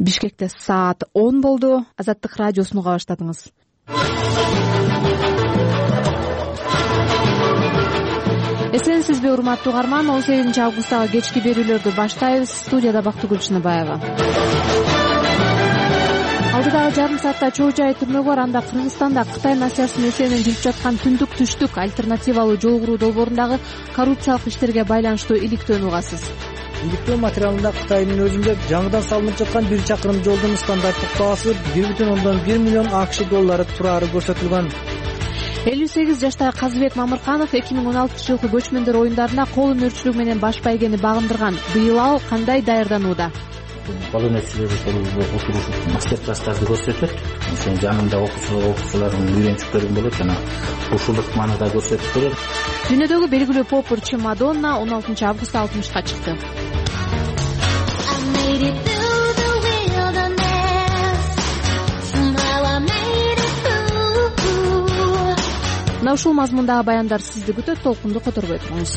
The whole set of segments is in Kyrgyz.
Бишкекте саат 10 болду. Азаттык радиосуну уга баштадыңыз. Эсенсизби урматтуу угарман, 18 августтагы кечки берүүлөрдү баштайбыз. Студияда Бактыгүл Чыныбаева. Алдыдагы жарым саатта чоо жай түрмөгү бар. Анда Кыргызстанда Кытай насыясын эсебинен жүрүп жаткан түндүк түштүк альтернативалуу жол куруу долбоорундагы коррупциялык иштерге байланыштуу иликтөөнү угасыз. Иликтөө материалында Кытайдын өзүндө жаңыдан салынып жаткан 1 чакырым жолдун стандарттык баасы 1,1 миллион АКШ доллары турары көрсөтүлгөн. 58 жаштагы Казыбек Мамырканов 2016 жылкы көчмөндөр оюндарына кол өнөрчүлүгү менен баш байгени багындырган. Быйыл ал кандай даярданууда? Бал өнөрчүлөр отурушуп мастер-класстарды көрсөтөт. Ошонун жанында окуучулардын үйрөнчүктөрү болот, жана ушулук маанада көрсөтүп берет. Дүйнөдөгү белгилүү попурчу Мадонна 16 августта 60 чыкты. Мына ушул мазмундагы баяндар сизди күтөт, толкунду которбой туруңуз.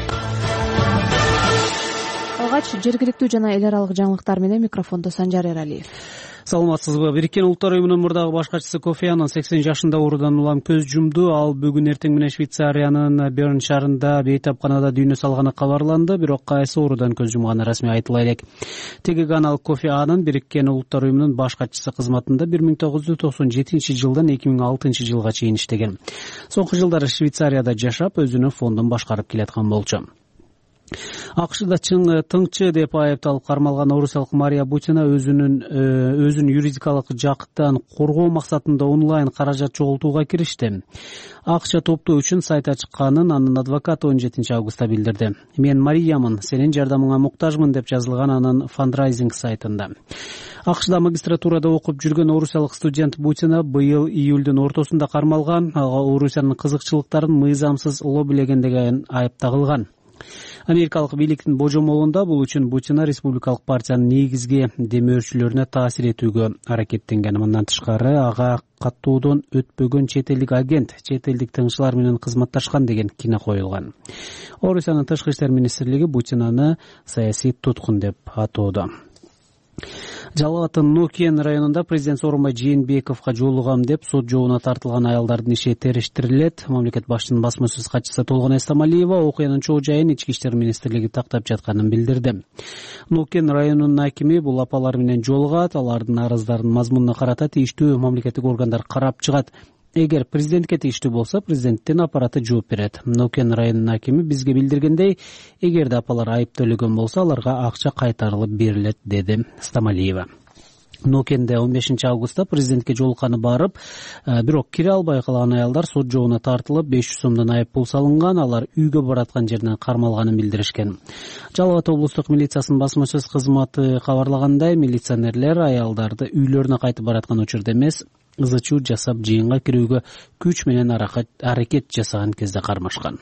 Алгач жергиликтүү жана эл аралык жаңылыктар менен микрофондо Санжар Эралиев. Саламатсызбы? Бириккен Улуттар уюмунун мурдагы башкачысы Кофи Аннан 80 жашында оорудан улам көз жумду. Ал бүгүн эртең менен Швейцариянын Берн шаарында бейтапканада дүйнө салганы кабарланды, бирок кайсы оорудан көз жумганы расмий айтыла элек. Теги Ганал Кофи Аннан Бириккен Улуттар уюмунун башкачысы кызматында 1997 жылдан 2006 жылга чейин иштеген. Соңку жылдары Швейцарияда жашап, өзүнүн фондун башкарып келаткан болчу. АКШда тыңчы деп айыпталып кармалган орусиялык Мария Бутина өзүн юридикалык жактан коргоо максатында онлайн каражат чогултууга киришти. АКШ топтоо үчүн сайт ачканын анын адвокаты 17 августта билдирди. Мен Мариямын, сенин жардамыңа муктажмын деп жазылган анын фандрайзинг сайтында. АКШда магистратурада окуп жүргөн орусиялык студент Бутина быйыл июлдун ортосунда кармалган. Ага Орусиянын кызыкчылыктарын мыйзамсыз лоббилегендеги айып тагылган. Америкалык бийликтин божомолунда бул үчүн Бутина республикалык партиянын негизги демөөрчүлөрүнө таасир этүүгө аракеттенген. Мындан тышкары ага каттоодон өтпөгөн чет элдик агент, чет элдик тыңчылар менен кызматташкан деген кино коюлган. Орусиянын тышкы иштер министрлиги Бутинаны саясий туткун деп атоодо. Жалал абаддын Нукен районунда президент Сооронбай Жээнбековго жолугам деп сот жообуна тартылган аялдардын иши териштирилет. Мамлекет башчысынын басма сөз катчысы Толгон Эстамалиева окуянын чоо жайын Ички иштер министрлиги тактап жатканын билдирди. Нукен районунун акими бул апалар менен жолугат, алардын арыздарын мазмунуна карата тийиштүү мамлекеттик органдар карап чыгат. Эгер президентке тийиштүү болсо, президенттин аппараты жооп берет. Нукен районунун акими бизге билдиргендей, эгерде апалар айып төлөгөн болсо, аларга акча кайтарылып берилет, деди Стамалиева. Нукенде 15 августта президентке жолукканы барып, бирок кире албай калган аялдар сот жообуна тартылып, 500 сомдон айып пул салынган, алар үйгө бараткан жеринен кармалганын билдиришкен. Жалал Абад облустук милициясынын басма сөз кызматы кабарлагандай, милиционерлер аялдарды үйлөрүнө кайтып бараткан учурда эмес, ызычуу жасап жыйынга кирүүгө күч менен аракет жасаган кезде кармашкан.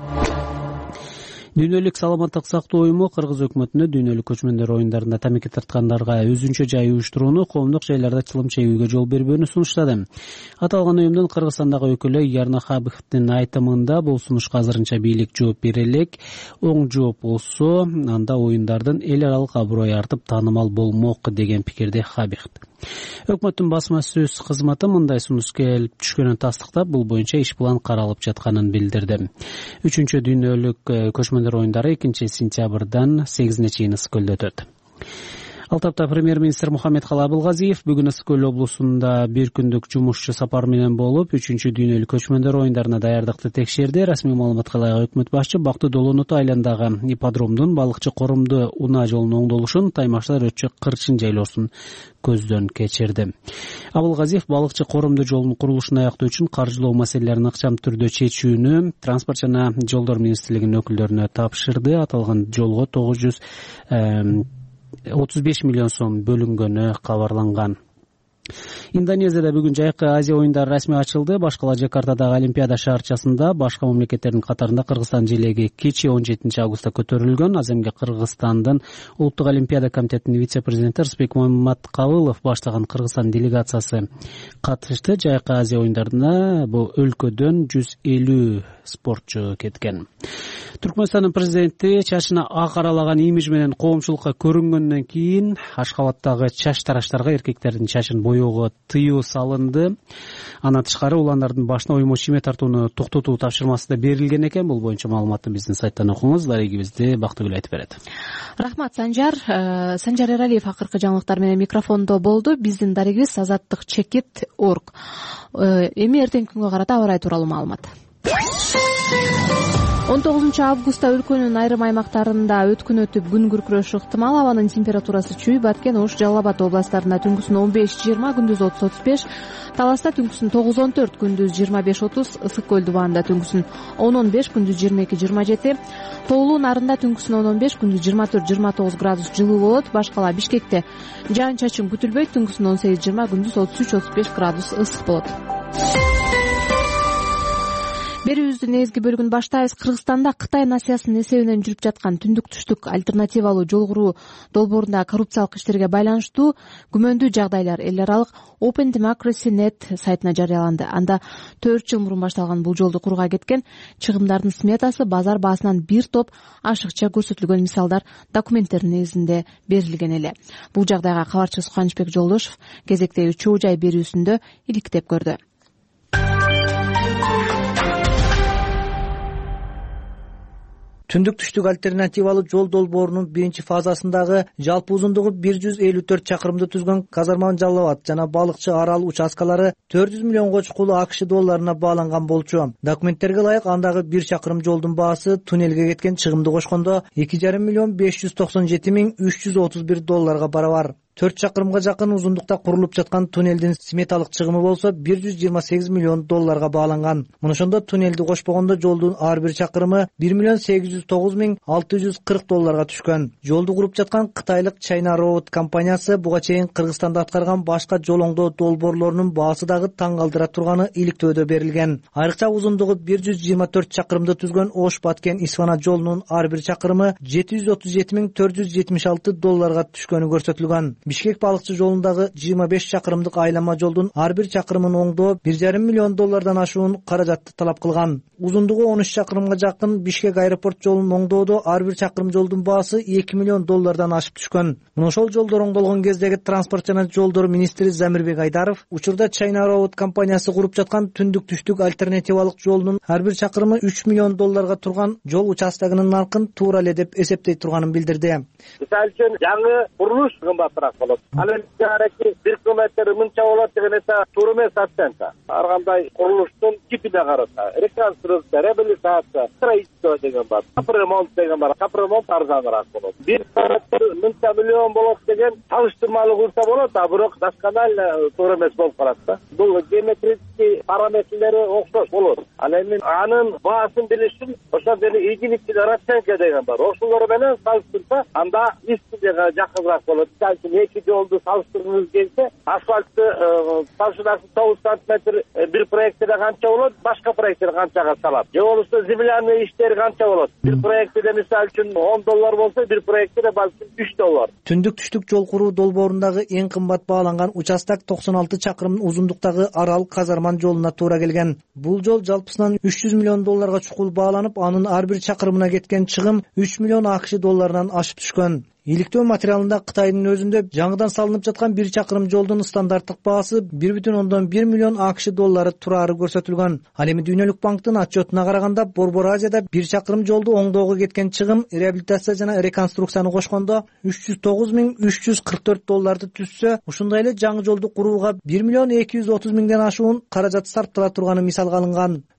Дүйнөлүк саламаттык сактоо уюму Кыргыз өкмөтүнө дүйнөлүк көчмөндөр оюндарында тамеки тарткандарга өзүнчө жай уюштурууну, коомдук жайларда чылым чегүүгө жол бербөөнү сунуштады. Аталган уюмдун Кыргызстандагы өкүлү Ярна Хабиховдун айтымында бул сунушка азырынча бийлик жооп бере элек. Оң жооп болсо, анда оюндардын эл аралык аброю артып таанымал болмок деген пикирде Хабихов. Өкмөттүн басма сөз кызматы мындай сунуш келип түшкөнүн тастыктап, бул боюнча иш план каралып жатканын билдирди. 3-чү дүйнөлүк көчмөндөр оюндары 2-сентябрдан 8-ине чейин Ысык көлдө өтөт. Ал тапта премьер-министр Мухаммедкалый Абылгазиев бүгүн Ысык көл облусунда бир күндүк жумушчу сапар менен болуп, 3-чү дүйнөлүк көчмөндөр оюндарына даярдыкты текшерди. Расмий маалыматка ылайык өкмөт башчы Бактуу Долоноту айландагы ипподромдун балыкчы корумду унаа жолунун оңдолушун, Таймаштар өтчү кырчын жайлоосун көздөн кечирди. Абылгазиев балыкчы корумду жолунун курулушун аяктоо үчүн каржылоо маселелерин ыкчам түрдө чечүүнү Транспорт жана жолдор министрлигинин өкүлдөрүнө тапшырды. Аталган жолго 935 миллион сом бөлүнгөнү кабарланган. Индонезияда бүгүн жайкы Азия оюндары расмий ачылды. Башкала Жакартадагы Олимпиада шаарчасында башка мамлекеттердин катарында Кыргызстан желеги кечээ 17 августта көтөрүлгөн. Аземге Кыргызстандын Улуттук Олимпиада комитетинин вице-президенти Рысбек Маматкалылов баштаган Кыргызстан делегациясы катышты. Жайкы Азия оюндарына бул өлкөдөн 150 спортчу кеткен. Түркмөнстандын президенти чачына ак аралаган имидж менен коомчулукка көрүнгөндөн кийин Ашхабадтагы чач тараштарга эркектердин чачын боёого тыюу салынды. Андан тышкары уландардын башына оймо чиме тартууну токтотуу тапшырмасы да берилген экен. Бул боюнча маалыматты биздин сайттан окуңуз. Дарегибизди Бактыгүл айтып берет. Рахмат, Санжар. Санжар Эралиев акыркы жаңылыктар менен микрофондо болду. Биздин дарегибиз azаттыкчекит.org. Эми эртеңки күнгө карата аба ырайы тууралуу маалымат. 19 августта өлкөнүн айрым аймактарында өткүн өтүп күн күркүрөшү ыктымал. Абанын температурасы чүй, Баткен, Ош, Жалал Абад областарында түнкүсүн 15-20, күндүз 30-35, Таласта түнкүсүн 9-14, күндүз 25-30, Ысык көл дубанында түнкүсүн 10-15, күндүз 22-27, Тоолуу Нарында түнкүсүн 10-15, күндүз 24-29 градус жылуу болот. Башкала Бишкекте жаан чачын күтүлбөйт, түнкүсүн 18-20, күндүз 33-35 градус ысык болот. Берүүбүздүн негизги бөлүгүн баштайбыз. Кыргызстанда Кытай насыясынын эсебинен жүрүп жаткан түндүк-түштүк альтернативалуу жол куруу долбоорунда коррупциялык иштерге байланыштуу күмөндүү жагдайлар эл аралык Open Democracy Net сайтына жарыяланды. Анда 4 жыл мурун башталган бул жолду курууга кеткен чыгымдардын сметасы базар баасынан бир топ ашыкча көрсөтүлгөн мисалдар документтердин негизинде берилген эле. Бул жагдайга кабарчыбыз Кубанычбек Жолдошов кезектеги чоо жай берүүсүндө иликтеп көрдү. Түндүк-түштүк альтернативалуу жол долбоорунун биринчи фазасындагы жалпы узундугу 154 чакырымды түзгөн Казарман Жалал Абад жана Балыкчы Арал участкалары 400 миллионго чукул акш долларына бааланган болчу. Документтерге ылайык андагы 1 чакырым жолдун баасы туннелге кеткен чыгымды кошкондо 2,5 миллион 597 миң 331 долларга барабар. 4 чакырымга жакын узундукта курулуп жаткан туннелдин сметалык чыгымы болсо 128 миллион долларга бааланган. Мына ошондо туннелди кошпогондо жолдун ар бир чакырымы 1 миллион 809 миң 640 долларга түшкөн. Жолду куруп жаткан кытайлык China Road компаниясы буга чейин Кыргызстанда аткарган башка жол оңдоо долбоорлорунун баасы дагы таң калтыра турганы иликтөөдө берилген. Айрыкча узундугу 124 чакырымды түзгөн Ош-Баткен Исфана жолунун ар бир чакырымы 737 миң 476 долларга түшкөнү көрсөтүлгөн. Бишкек Балыкчы жолундагы 25 чакырымдык айлама жолдун ар бир чакырымын оңдоо 1,5 миллион доллардан ашуун каражатты талап кылган. Узундугу 13 чакырымга жакын Бишкек аэропорт жолун оңдоодо ар бир чакырым жолдун баасы 2 миллион доллардан ашып түшкөн. Мына ошол жолдор оңдолгон кездеги транспорт жана жолдор министри Замирбек Айдаров учурда China Road компаниясы куруп жаткан түндүк-түштүк альтернативалык жолунун ар бир чакырымы 3 миллион долларга турган жол участогунун наркын туура эле деп эсептей турганын билдирди. Мисалы үчүн жаңы курулуш кымбатыраак болот. Ал эми бир километр мынча болот деген эсе туура эмес оценка. Ар кандай курулуштун типине карата реконструкция, реабилитация, строительство деген бар. Капремонт деген бар. Капремонт арзаныраак болот. Бир километр мынча миллион болот деген салыштырмалуу кылса болот, а бирок досконально туура эмес болуп калат да. Бул геометрический параметрлери окшош болот. Ал эми анын баасын билиш үчүн ошол деле единицалар оценка деген бар. Ошолор менен салыштырса, анда истиге жакыныраак болот. Эки жолду салыштыргыңыз келсе, асфальтты толщинасы 9 сантиметр бир проектиде канча болот, башка проектиде канчага салат. Же болбосо земляный иштер канча болот. Бир проектиде мисалы үчүн 10 доллар болсо, бир проектиде балким 3 доллар. Түндүк-түштүк жол куруу долбоорундагы эң кымбат бааланган участок 96 чакырым узундуктагы Арал Казарман жолуна туура келген. Бул жол жалпысынан 300 миллион долларга чукул бааланып, анын ар бир чакырымына кеткен чыгым 3 миллион акш долларынан ашып түшкөн. Иликтөө материалында Кытайдын өзүндө жаңыдан салынып жаткан 1 чакырым жолдун стандарттык баасы 1,1 миллион акш доллары турары көрсөтүлгөн. Ал эми Дүйнөлүк банктын отчетуна караганда Борбор Азияда 1 чакырым жолду оңдоого кеткен чыгым реабилитация жана реконструкцияны кошкондо 309 миң 344 долларды түзсө, ушундай эле жаңы жолду курууга 1 миллион 230 миңден ашуун каражат сарптала турганы мисалга алынган.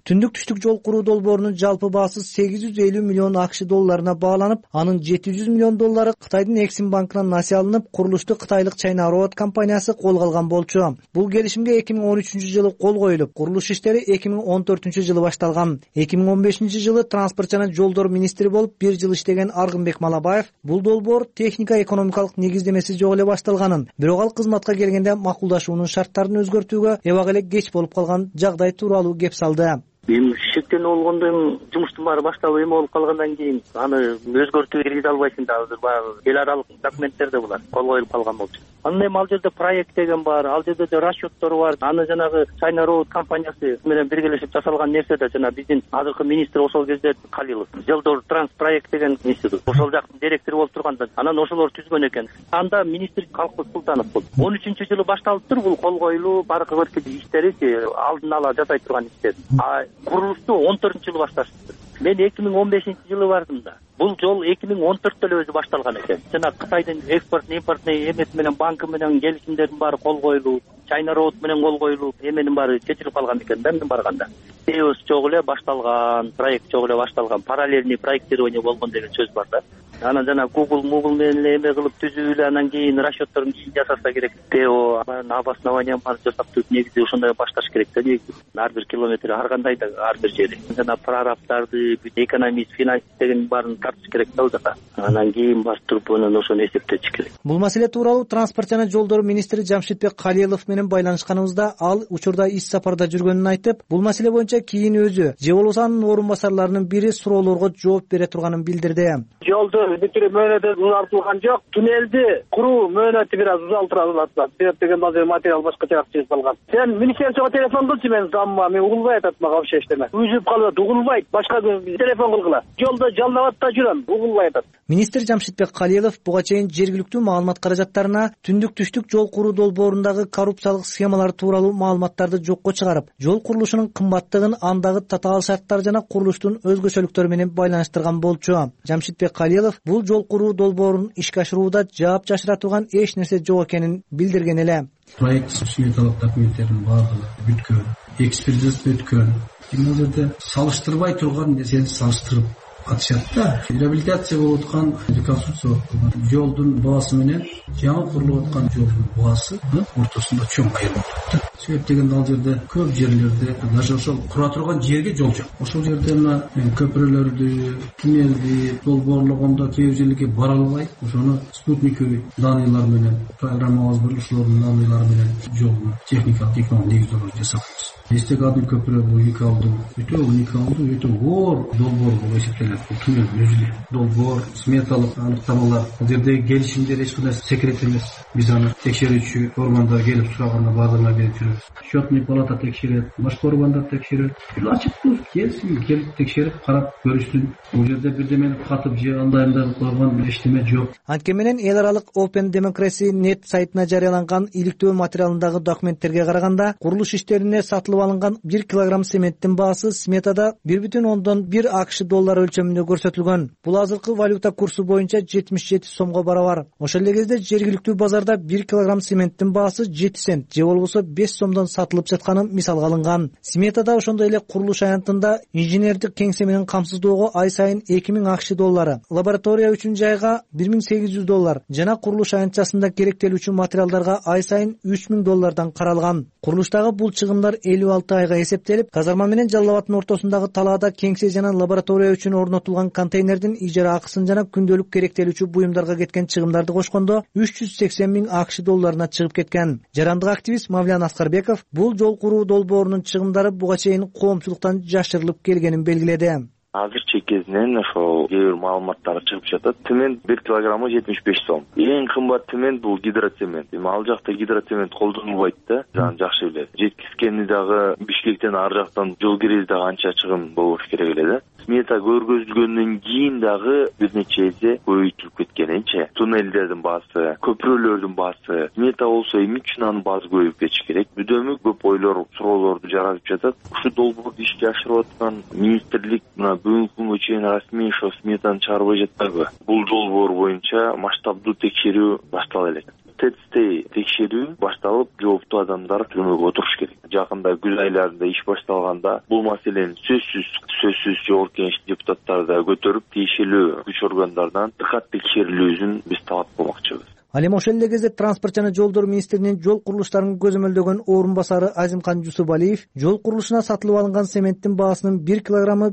Түндүк түштүк жол куруу долбоорунун жалпы баасы 850 миллион АКШ долларына бааланып, анын 700 миллион доллары Кытайдын Эксим банкынан насыя алынып, курулушту кытайлык China Road компаниясы колго алган болчу. Бул келишимге 2013 жылы кол коюлуп, курулуш иштери 2014 жылы башталган. 2015 жылы транспорт жана жолдор министри болуп 1 жыл иштеген Аргынбек Малабаев бул долбоор техника экономикалык негиздемеси жок эле башталганын, бирок ал кызматка келгенде макулдашуунун шарттарын өзгөртүүгө эбак эле кеч болуп калган жагдай тууралуу кеп салды. Эми шектенүү болгондон кийин жумуштун баары башталып эме болуп калгандан кийин аны өзгөртүүгө киргизе албайсың да, азыр баягы эл аралык документтерде булар кол коюлуп калган болчу. Анан эми ал жерде проект деген бар, ал жерде да расчеттор бар. Аны жанагы China Road компаниясы менен биргелешип жасалган нерсе да, жана биздин азыркы министр ошол кезде Калилов, Жолдор Транспроект деген институт, ошол жактын директору болуп турганда, анан ошолор түзгөн экен. Анда министр Калкыбек Султанов болду. 13 жылы башталыптыр бул кол коюлуу, баркы иштери алдын ала жасай турган иштер. Курулушту 14 жылы башташты. Мен 2015 жылы бардым да. Бул жол 2014 эле өзү башталган экен. Жана Кытайдын экспорт импортный эмеси менен банкы менен келишимдердин баары кол коюлуу, China Road менен кол коюлуу, эменин баары чечилип калган экен да мен барганда. ЭОС жок эле башталган, проект жок эле башталган, параллельный проектирование болгон деген сөз бар да. Анан жана Google менен эле эме кылып түзүү эле, анан кийин расчетторун кийин жасаса керек. ТО обоснование бар жасап түзүп, негизи ошондой башташ керек да, негизи. Ар бир километр ар кандай да ар бир жери. Жана прорабтарды, экономист, финанс деген баарын тартыш керек да узакка. Анан кийин барып туруп анан ошону эсептечиш керек. Бул маселе тууралуу транспорт жана жолдор министри Жамшитбек Калилов менен байланышканыбызда ал учурда иш сапарда жүргөнүн айтып, бул маселе боюнча кийин өзү же болбосо анын орун басарларынын бири суроолорго жооп бере турганын билдирди. Жолду бүтүрүп мөөнөтү узартылган жок. Туннелди куруу мөөнөтү бир аз узартылат. Себеп деген базар материал башкача чыгып калган. Сен министерствого телефон кылчы, мен замма, мен угулбай атат мага вообще эчтеме. Үзүп калып угулбайт, башка телефон кылгыла. Жолдо жалдап да жүрөм, угулбай атат. Министр Жамшитбек Калилов буга чейин жергиликтүү маалымат каражаттарына түндүк түштүк жол куруу долбоорундагы коррупциялык схемалар тууралуу маалыматтарды жокко чыгарып, жол курулушунун кымбаттыгын, андагы татаал шарттар жана курулуштун өзгөчөлүктөрү менен байланыштырган болчу. Жамшитбек Калилов бул жол куруу долбоорун ишке ашырууда жаап жашыра турган эч нерсе жок экенин билдирген эле. Проект сметалык документтердин баардыгы бүткөн, экспертиза өткөн. Бул жерде салыштырбай турган нерсени салыштырып атышат да. Реабилитация болуп аткан, реконструкция болуп аткан жолдун баасы менен жаңы курулуп аткан жолдун баасы ортосунда чоң айырмалык бар. Себеп дегенде ал жерде көп жерлерде даже ошол кура турган жерге жол жок. Ошол жерде мына көпүрөлөрдү, туннелди долбоорлогондо кээ бир жерлерге бара албай, ошону спутниковый данныйлар менен, программа азбырлоочулардын данныйлары менен жолдун техникалык экономикалык негиздөө жасапбыз. Эстек адым көпүрө бул уникалдуу, өтө оор долбоор болуп эсептелет. Бул туннел өзү долбоор, сметалык аныктамалар, бул жердеги келишимдер эч кандай секрет эмес. Биз аны текшерүүчү органдар келип сураганда баардыгына берип жүрөбүз. Счетный палата текшерет, башка органдар текшерет. Ачыктуу келсин, келип текшерип карап көрүшсүн. Бул жерде бирдемени катып же андай койгон эчтеме жок. Анткени менен эл аралык Open Democracy Net сайтына жарыяланган иликтөө материалындагы документтерге караганда, курулуш иштерине сатылып алынган 1 килограмм цементтин баасы сметада 1,1 АКШ доллар өлчөмүндө көрсөтүлгөн. Бул азыркы валюта курсу боюнча 77 сомго барабар. Ошол эле кезде жергиликтүү базарда 1 килограмм цементтин баасы 7 цент же болбосо 5 сомдон сатылып жатканы мисалга алынган. Сметада ошондой эле курулуш аянтында инженердик кеңсе менен камсыздоого ай сайын 2000 АКШ доллары, лаборатория үчүн жайга 1800 доллар жана курулуш аянтчасында керектелүүчү материалдарга ай сайын 3000 доллардан каралган. Курулуштагы бул чыгымдар 56 айга эсептелип, Казарма менен Жалал абадтын ортосундагы талаада кеңсе жана лаборатория үчүн орнотулган контейнердин ижара акысын жана күндөлүк керектелүүчү буюмдарга кеткен чыгымдарды кошкондо 380 000 АКШ долларына чыгып кеткен. Жарандык активист Мавлян Аскарбеков бул жол куруу долбоорунун чыгымдары буга чейин коомчулуктан жашырылып келгенин белгиледи. Азырча кезинен ошол кээ бир маалыматтар чыгып жатат. Цемент 1 килограммы 75 сом. Эң кымбат цемент бул гидроцемент. Эми ал жакта гидроцемент колдонулбайт да, жана жакшы билет. Жеткизгени дагы Бишкектен ар жактан жол кирези дагы анча чыгым болуш керек эле да. Смета көргөзүлгөндөн кийин дагы бир нече эсе көбөйтүлүп кеткенинче. Туннелдердин баасы, көпүрөлөрдүн баасы, смета болсо эмне үчүн анын баасы көбөйүп кетиш керек? Бүдөмү көп ойлор, суроолорду жаратып жатат. Ушу долбоорду ишке ашырып аткан министрлик мына бүгүнкү күнгө чейин расмий сметаны чыгарбай жатпайбы? Бул долбоор боюнча масштабдуу текшерүү баштала элек. тетиктей текшерүү башталып, жооптуу адамдар түрмөгө отуруш керек. Жакында күз айларында иш башталганда бул маселени сөзсүз жогорку кеңеш депутаттары да көтөрүп, тиешелүү күч органдарынан дыкат текшерилүүсүн биз талап кылмакчыбыз. Ал эми ошол эле кезде транспорт жана жолдор министринин жол курулуштарын көзөмөлдөгөн орун басары Азимкан Жусупалиев жол курулушуна сатылып алынган цементтин баасынын 1 килограммы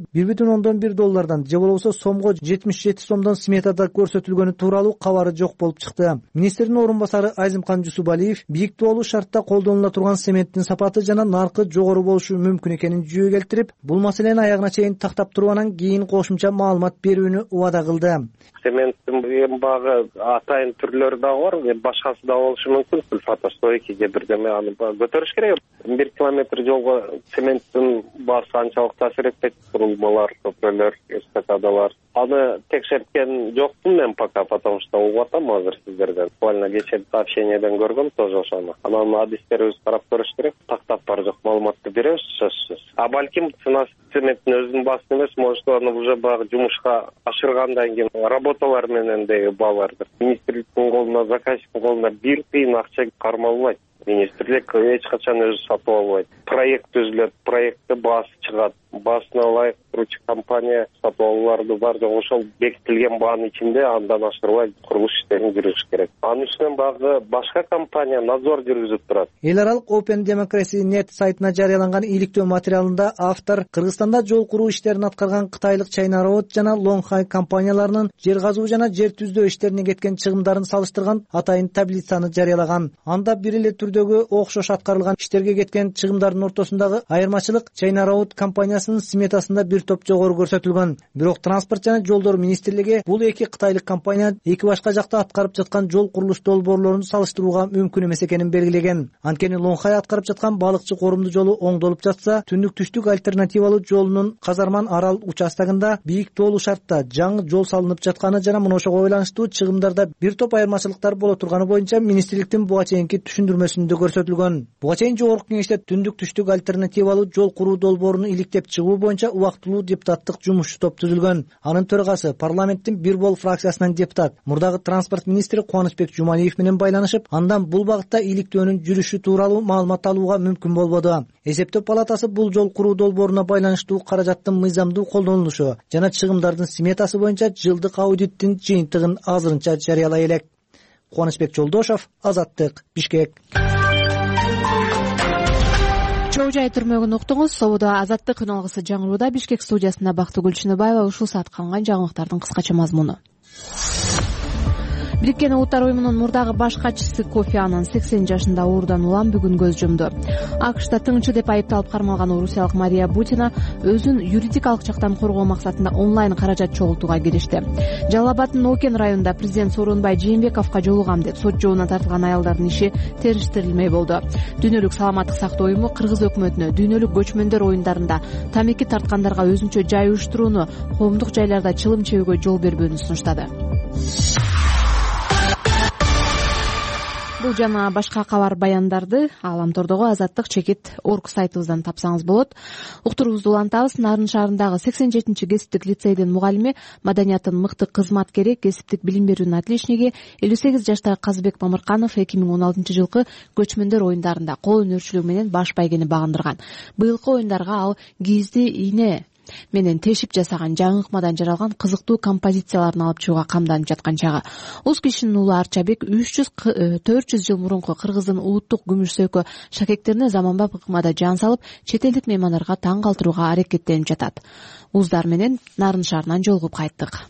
$1,1 же болбосо сомго 77 сомдон сметада көрсөтүлгөнү тууралуу кабары жок болуп чыкты. Министрдин орун басары Азимкан Жусупалиев бийик тоолуу шартта колдонула турган цементтин сапаты жана наркы жогору болушу мүмкүн экенин жүйө келтирип, бул маселени аягына чейин тактап туруп анан кийин кошумча маалымат берүүнү убада кылды. Цементтин багы атайын түрлөрү да бар, башкасы да болушу мүмкүн. Сульфатостойкий же бирдеме аны көтөрүш керек. 1 километр жолго цементтин баасы анчалык таасир этпейт. Курулмалар, көпүрөлөр, эстакадалар. Аны текшерткен жокмун мен пока, потому что угуп атам азыр сиздерден. Буквально кечээ сообщениеден көргөм тоже ошону. Анан адистерибиз карап көрүш керек. Тактап бар жок маалыматты беребиз сөзсүз. А балким ценасы цементтин өзүнүн баасын эмес, может аны уже багы жумушка ашыргандан кийин работалар менен деги баалардыр. Министрликтин колуна, заказчиктин колуна бир тыйын акча кармалбайт. Министрлик эч качан өзү сатып албайт. Проект түзүлөт, проектте баасы чыгат. Баасына ылайык турчу компания сатып алууларды бар жок ошол бекитилген баанын ичинде андан ашырбай курулуш иштерин жүргүзүш керек. Анын үстүнөн багы башка компания надзор жүргүзүп турат. Эл аралык Open Democracy Net сайтына жарыяланган иликтөө материалында автор Кыргызстанда жол куруу иштерин аткарган кытайлык China Road жана Longhai компанияларынын жер казуу жана жер түздөө иштерине кеткен чыгымдарын салыштырган атайын таблицаны жарыялаган. Анда бир эле түрдөгү окшош аткарылган иштерге кеткен чыгымдардын ортосундагы айырмачылык China Road компаниясынын сметасында бир топ жогору көрсөтүлгөн. Бирок транспорт жана жолдор министрлиги бул эки кытайлык компания эки башка жакта аткарып жаткан жол курулуш долбоорлорун салыштырууга мүмкүн эмес экенин белгилеген. Анткени Longhai аткарып жаткан балыкчы коорумдуу жолу оңдолуп жатса, түндүк-түштүк альтернативалуу жолунун Казарман Арал участогунда бийик тоолуу шартта жаңы жол салынып жатканы жана мына ошого байланыштуу чыгымдарда бир топ айырмачылыктар боло турганы боюнча министрликтин буга чейинки түшүндүрмөсүндө көрсөтүлгөн. Буга чейин жогорку кеңеште түндүк-түштүк альтернативалуу жол куруу долбооруну иликтеп чыгуу боюнча убактылуу депутаттык жумушчу топ түзүлгөн. Анын төрагасы парламенттин бир бол фракциясынан депутат, мурдагы транспорт министри Кубанычбек Жумалиев менен байланышып, андан бул багытта иликтөөнүн жүрүшү тууралуу маалымат алууга мүмкүн болбоду. Эсептөө палатасы бул жол куруу долбооруна байланыштуу каражаттын мыйзамдуу колдонулушу жана чыгымдардын сметасы боюнча жылдык аудиттин жыйынтыгын азырынча жарыялай элек. Кубанычбек Жолдошов, Азаттык, Бишкек. Чоо жай түрмөгүн уктуңуз. Сободо Азаттык күн алгысы жаңырууда. Бишкек студиясында Бактыгүл Чыныбаева. Ушул саатка алынган жаңылыктардын кыскача мазмуну. Бириккен Улуттар уюмунун мурдагы баш катчысы Кофи Аннан 80 жашында оорудан улам бүгүн көз жумду. АКШта тыңчы деп айыпталып кармалган орусиялык Мария Бутина өзүн юридикалык жактан коргоо максатында онлайн каражат чогултууга киришти. Жалал Абаддын Окен районунда президент Сооронбай Жээнбековго жолугам деп сот жообуна тартылган аялдардын иши териштирилмей болду. Дүйнөлүк саламаттык сактоо уюму Кыргыз өкмөтүнө дүйнөлүк көчмөндөр оюндарында тамеки тарткандарга өзүнчө жай уюштурууну, коомдук жайларда чылым чебүүгө жол бербөөнү сунуштады. Бул жана башка кабар баяндарды Аламтордогу Азаттык-Орг сайтыбыздан тапсаңыз болот. Уктуруубузду улантабыз. Нарын шаарындагы 87-чи кесиптик лицейдин мугалими, маданиятын мыкты кызматкери, кесиптик билим берүүнүн отличниги 58 жаштагы Казыбек Мамырканов 2016 жылкы көчмөндөр оюндарында кол өнөрчүлүгү менен баш байгени багындырган. Быйылкы оюндарга ал кийизди ийне менен тешип жасаган жаңы ыкмадан жаралган кызыктуу композицияларын алып чыгууга камданып жаткан чагы. Уз кишинин уулу Арчабек 300-400 жыл мурунку Кыргыздын улуттук күмүш сөйкө шакектерине заманбап ыкмада жан салып, чет элдик меймандарга таң калтырууга аракеттенип жатат. Уздар менен Нарын шаарынан жолугуп кайттык.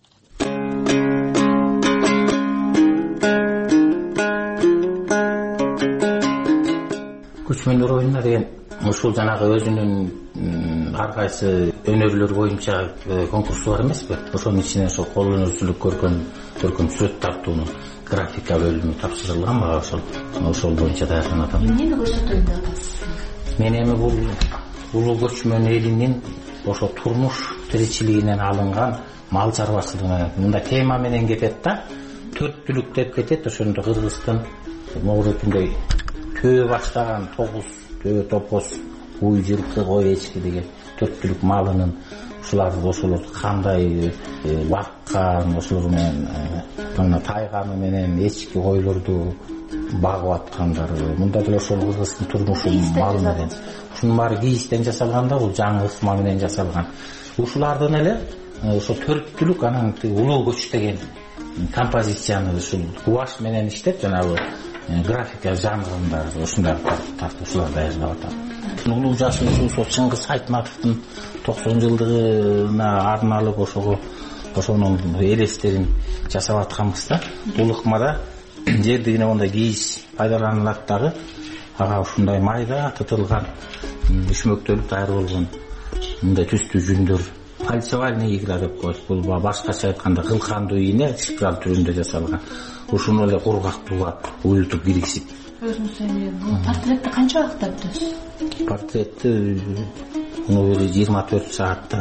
Көчмөндөр оюнуна деген ушул жанагы өзүнүн ар кайсы өнөрлөр боюнча конкурсу бар эмеспи? Ошонун ичинен ошол кол өнөрчүлүк көркөм сүрөт тартуунун графика бөлүмү тапшырылган мага ошол боюнча даярданып атам. Эмнени көрсөтөйүн деп атасыз? Мен эми бул улуу көчмөн элинин ошо турмуш тиричилигинен алынган мал чарбачылыгына мындай тема менен кетет да, 4 бүлүк деп кетет. Ошондо Кыргыздын могуретинде төө баштаган 9 төө топоз, уй, жылкы, кой, эчки деген 4 түлүк малынын ошолорду кандай баккан, ошолор менен мына тайганы менен эчки койлорду багып аткандар. Мында деле ошол кыргыздын турмушу мал менен. Ушунун баары кийистен жасалган да, бул жаңы ыкма менен жасалган. Ушулардын эле ошо төрттүлүк анан улуу көч деген композицияны ушул гуашь менен иштеп, жанагы графика жанрында ушундай тартуучулар даярдап атат. Улуу жазуучу ошо Чыңгыз Айтматовдун 90-жылдыгына арналып ошонун элестерин жасап атканбыз да. Бул ыкмада жердигине мондай кийиз пайдаланылат дагы. Ага ушундай майда тытылган, үшмөктөлүп даяр болгон мындай түстүү жүндөр пальцевальный игра деп коет. Бул башкача айтканда кылкандуу ийне спираль түрүндө жасалган. Ушуну эле кургактууга уютуп киргизип. Өзүңүз бул портретти канча убакытта бүтөсүз? Портретти 24 саатта.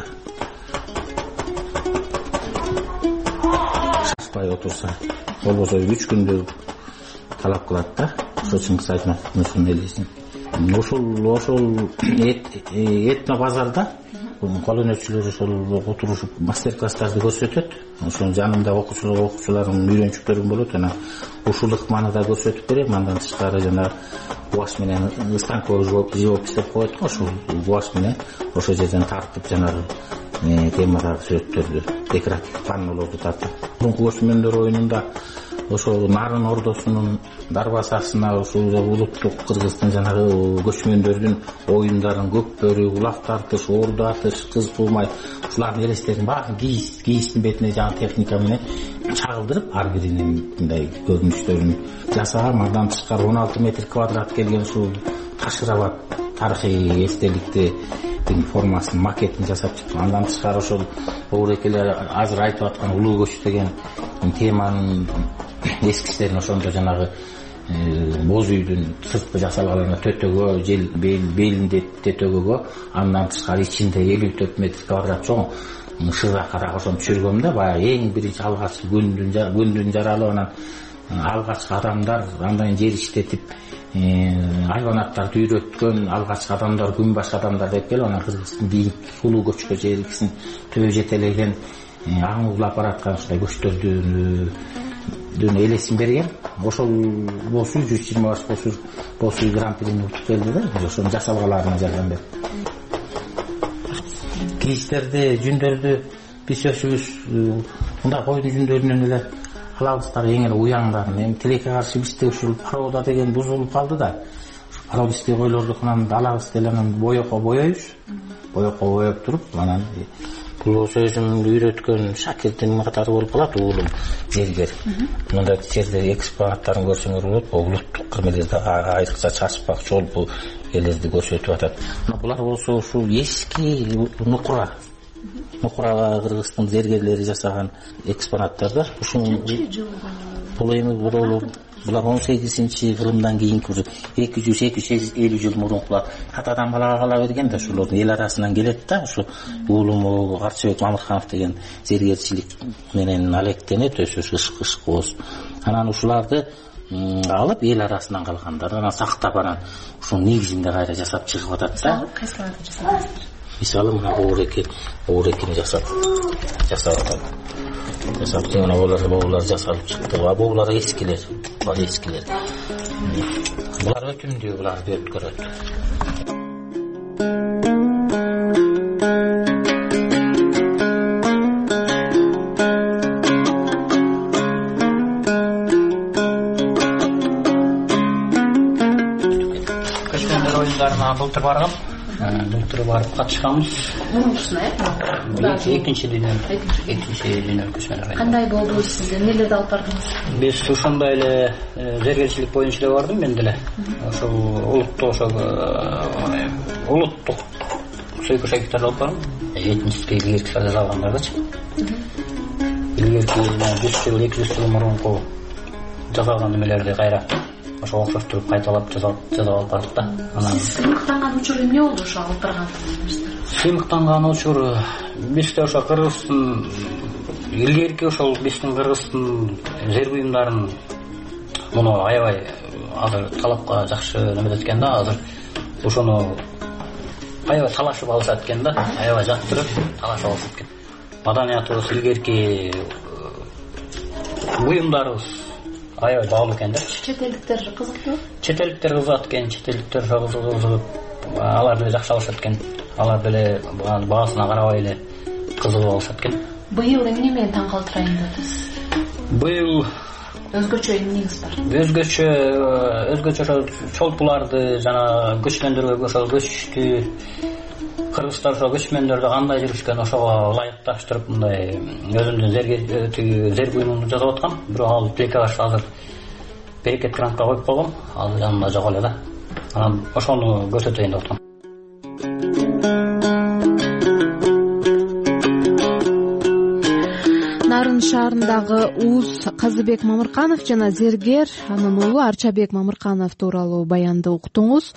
Шашпай отурса, болбосо 3 күндө талап кылат да. Ошо Чыңгыз Айтматовдун элесин. Ошол этно базарда кол өнөрчүлөр ошол отурушуп мастер-класстарды көрсөтөт. Ошонун жанында окуучулардын үйрөнчүктөрүм болот. Жана ушул ыкманы да көрсөтүп берем. Андан тышкары жана гуашь менен станковый живопись деп коет. Ошол гуашь менен ошол жерден тартып жанагы темадагы сүрөттөрдү, декоратив паннолорду тартып. Мурунку көчмөндөр оюнунда ошол Нарын ордосунун дарбазасына ошол улуттук Кыргыздын жанагы көчмөндөрдүн оюндарын, көк бөрү, улак тартыш, орду атыш, кыз куулмай ушулардын элестерин баарын кийиздин бетине жаңы техника менен чагылдырып, ар биринин мындай көрүнүштөрүн жасаган. Андан тышкары 16 метр квадрат келген ушул Ташырабад тарыхый эстеликти формасын, макетин жасап чыктым. Андан тышкары ошол оорекелер азыр айтып аткан улуу көч деген теманын эскистерин ошондо жанагы боз үйдүн сырткы жасалганына төтөгө, жел белинде төтөгөгө, андан тышкары ичинде 54 метр квадрат чоң шыракараак ошону түшүргөм да. Баягы эң биринчи алгачкы күндүн жаралып, анан алгачкы адамдар андан жер иштетип айванаттарды үйрөткөн алгачкы адамдар, күнбаш адамдар деп келип, анан Кыргыздын бийик улуу көчкө жеркисин төбө жетелеген аң улап бараткан ушундай көчтөрдүн элесин берген. Ошол босуу 120 босуу гран-прини утуп келди да. Ошонун жасалгаларына жардам берди. Кийистерди, жүндөрдү биз өзүбүз мындай койдун жүндөрүнөн эле алабыз дагы, эң эле уяңдарын. Эми тилекке каршы бизде ушул порода деген бузулуп калды да. Породистый койлордукунан алабыз деле анан боекко боейбуз. Боекко боеп туруп, анан бул өзүм үйрөткөн шакирдин катары болуп калат, уулум зергер. Мындай жерде экспонаттарын көрсөңөр болот, улуттук кырмелерди айрыкча чачпак, чолпу элерди көрсөтүп атат. Булар болсо ушул эски нукура Кыргыздын зергерлери жасаган экспонаттар да. Бул эми булар 18-кылымдан кийинки 200-250 жыл мурункулар катадан балага кала берген да. Ошолордун эл арасынан келет да. Ушу уулум Карчыбек Мамырханов деген зергерчилик менен алектенет, ышкыбоз. Анан ушуларды алып эл арасынан калгандар анан сактап, анан ушунун негизинде кайра жасап чыгып атат да. Кайсыларды жасадыңыздар? Мисалы мына оорекени жасап атат. Жасап жана болар жасалып чыкты. Булар эскилер. Булар өтүмдүү, буларды өткөрөт. Көчмөндөр оюндарына былтыр баргам. Былтыр барып катышканбыз. Мурункусуна экинчи дүйнөлүк көчмөндөр. Кандай болду сизде? Нелерди алып бардыңыз? Биз ошондой эле зергерчилик боюнча эле бардым мен деле. Ошол улуттук сөйкө шакирттарды алып бардым. Этнический геркияларды алгандардычы. Илгерки 100-200 жыл мурунку жасалган немелерди кайра ошо окшоштуруп кайталап жасап алып бардык да. Анан сыймыктанган учур эмне болду ошо алып барганыңызда? Сыймыктанган учур бизде ошо Кыргыздын илгерки ошол биздин Кыргыздын зер буюмдарын муну аябай азыр талапка жакшы неме эткен да. Азыр ошону аябай талашып алышат экен да, аябай жактырып талашып алышат экен. Маданиятыбыз, илгерки буюмдарыбыз аябай баалуу экен да. Чет элдиктер кызыктуу? Чет элдиктер кызыгат экен, чет элдиктер кызыгып, алар деле жакшы алышат экен. Алар деле баасына карабай эле кызыгып алышат экен. Быйыл эмне менен таң калтырайын деп атасыз? Быйыл өзгөчө эмнеңиз бар? Өзгөчө чолпуларды, жана көчмөндөргө көчтү. Кыргызстан ошо көчмөндөрдү кандай жүрүшкөн ошого ылайыкташтырып мындай өзүмдүн зер буюмумду жасап аткам. Бирок ал тилекке азыр берекет грантка коюп койгом. Ал жанымда жок эле да. Анан ошону көрсөтөйүн деп аткам. Нарын шаарындагы УУЗ Казыбек Мамырканов жана зергер анын уулу Арчабек Мамырканов тууралуу баянды уктуңуз.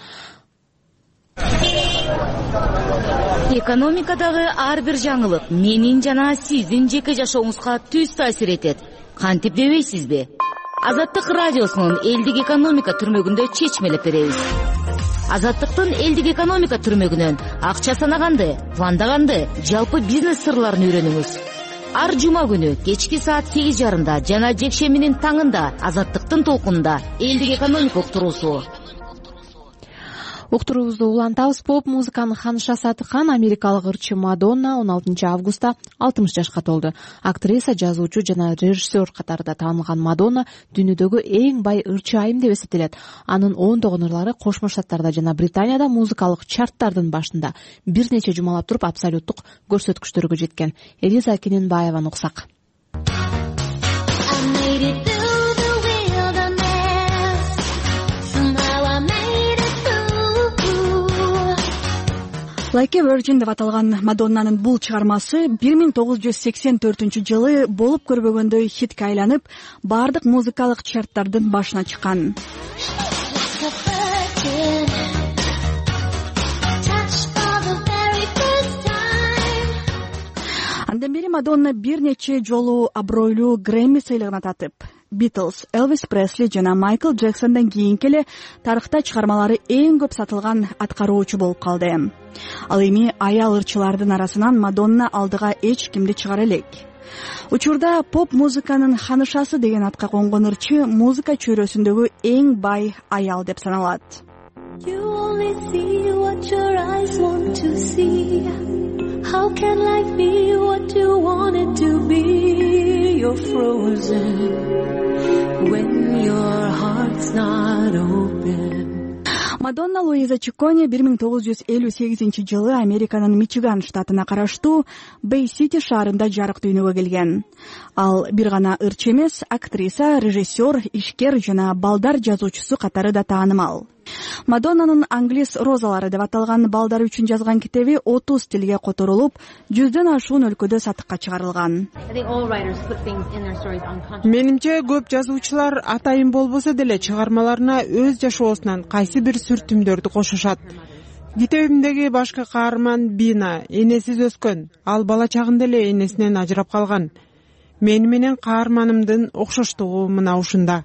Экономикадагы ар бир жаңылык менин жана сиздин жеке жашооңузга түз таасир этет. Кантип дебейсизби? Азаттык радиосунун элдик экономика түрмөгүндө чечмелеп беребиз. Азаттыктын элдик экономика түрмөгүнөн акча санаганды, пландаганды, жалпы бизнес сырларын үйрөнүңүз. Ар жума күнү кечки саат 8:30 жана жекшембинин таңында Азаттыктын толкунунда элдик экономика уктуруусу. Уктуруубузду улантабыз. Поп музыканын ханышасы атыкан америкалык ырчы Мадонна 16 августта 60 жашка толду. Актриса, жазуучу жана режиссер катарында таанылган Мадонна дүйнөдөгү эң бай ырчы айым деп эсептелет. Анын ондогон ырлары Кошмо Штаттарда жана Британияда музыкалык чарттардын башында бир нече жумалап туруп абсолюттук көрсөткүчтөргө жеткен. Элиза Кененбаеваны уксак. Like a Virgin деп аталган Мадоннанын бул чыгармасы 1984 болуп көрбөгөндөй хитке айланып, бардык музыкалык чарттардын башына чыккан. Андан бери Мадонна бир нече жолу абройлуу Грэмми сыйлыгына татып, Beatles, Elvis Presley жана Michael Jacksonдан кийинки эле тарыхта чыгармалары эң көп сатылган аткаруучу болуп калды. Ал эми аял ырчылардын арасынан Мадонна алдыга эч кимди чыгара элек. Учурда поп музыканын ханышасы деген атка конгон ырчы музыка чөйрөсүндөгү эң бай аял деп саналат. You only see what your eyes want to see. How can life be what you want it to be? You're frozen when your heart's not open. Мадонна Луиза Чиконе 1958-жылы Американын Мичиган штатына караштуу Бэй-Сити шаарында жарык дүйнөгө келген. Ал бир гана ырчы эмес, актриса, режиссер, ишкер жана балдар жазуучусу катары да таанымал. Мадоннанын Англис розалары деп аталган балдар үчүн жазган китеби 30 тилге которулуп, 100дөн ашуун өлкөдө сатыкка чыгарылган. Менимче көп жазуучулар атайын болбосо деле чыгармаларына өз жашоосунан кайсы бир сүртүмдөрдү кошушат. Китебимдеги башкы каарман Бина энесиз өскөн. Ал бала чагында эле энесинен ажырап калган. Мени менен каарманымдын окшоштугу мына ушунда.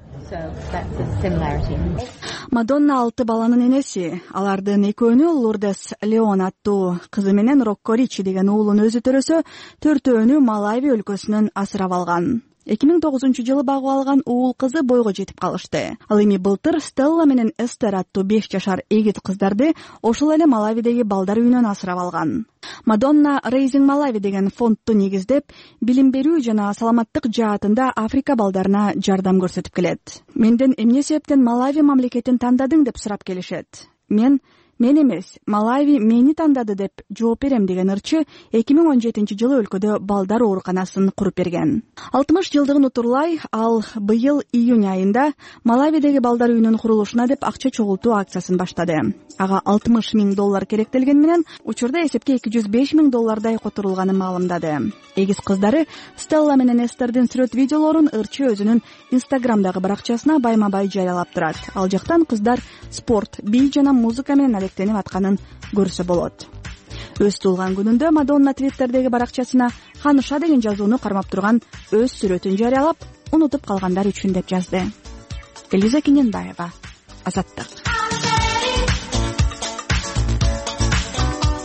Мадонна 6 баланын энеси. Алардын экөөнү Лурдес Леон аттуу кызы менен Рокко Ричи деген уулун өзү төрөсө, 4-өөнү Малави өлкөсүнөн асырап алган. 2009-жылы багып алган уул кызы бойго жетип калышты. Ал эми былтыр Стелла менен Эстер аттуу 5 жашар эгит кыздарды ошол эле Малавидеги балдар үйүнөн асырап алган. Мадонна Raising Malawi деген фондду негиздеп, билим берүү жана саламаттык жаатында Африка балдарына жардам көрсөтүп келет. Менден эмне себептен Малави мамлекетин тандадың деп сурап келишет. Мен эмес, Малави мени тандады деп жооп берем деген ырчы 2017-жылы өлкөдө балдар ооруканасын куруп берген. 60 жылдыгын утурлай, ал быйыл июнь айында Малавидеги балдар үйүнүн курулушуна деп акча чогултуу акциясын баштады. Ага $60,000 керектелген менен учурда эсепке $205,000 которулганын маалымдады. Эгиз кыздары Стелла менен Эстердин сүрөт видеолорун ырчы өзүнүн Инстаграмдагы баракчасына байма-бай жарыялап турат. Ал жактан кыздар спорт, бий жана музыка менен алектенип атканын көрсө болот. Өз туулган күнүндө Мадонна Твиттердеги баракчасына ханыша деген жазууну кармап турган өз сүрөтүн жарыялап, унутуп калгандар үчүн деп жазды. Элиза Кененбаева, Азаттык.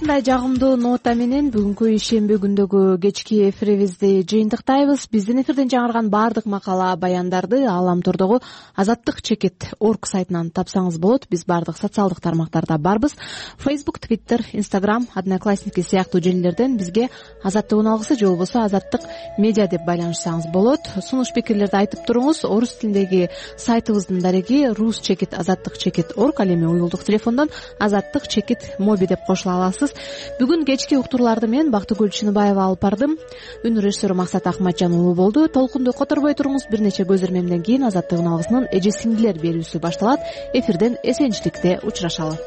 ушундай жагымдуу нота менен бүгүнкү ишемби күндөгү кечки эфирибизди жыйынтыктайбыз. Биздин эфирден жаңырган баардык макала баяндарды Ааламтордогу Азаттык чекит орг сайтынан тапсаңыз болот. Биз баардык социалдык тармактарда барбыз. Facebook, Twitter, Instagram, Одноклассники сыяктуу желилерден бизге Азаттыгын алгысы же болбосо Азаттык медиа деп байланышсаңыз болот. Сунуш пикирлерди айтып туруңуз. Орус тилиндеги сайтыбыздын дареги ruschekit.azattikchekit.org. Ал эми уюлдук телефондон Азаттык чекит моби деп кошула аласыз. Бүгүн кечки уктурларды мен Бактыгүл Чыныбаева алып бардым. Үн режиссеру Максат Акматжан уулу болду. Толкунду которбой туруңуз. Бир нече көз ирмемден кийин Азаттыгын алгысынын эже сиңдилер берүүсү башталат. Эфирден эсенчиликте учурашалы.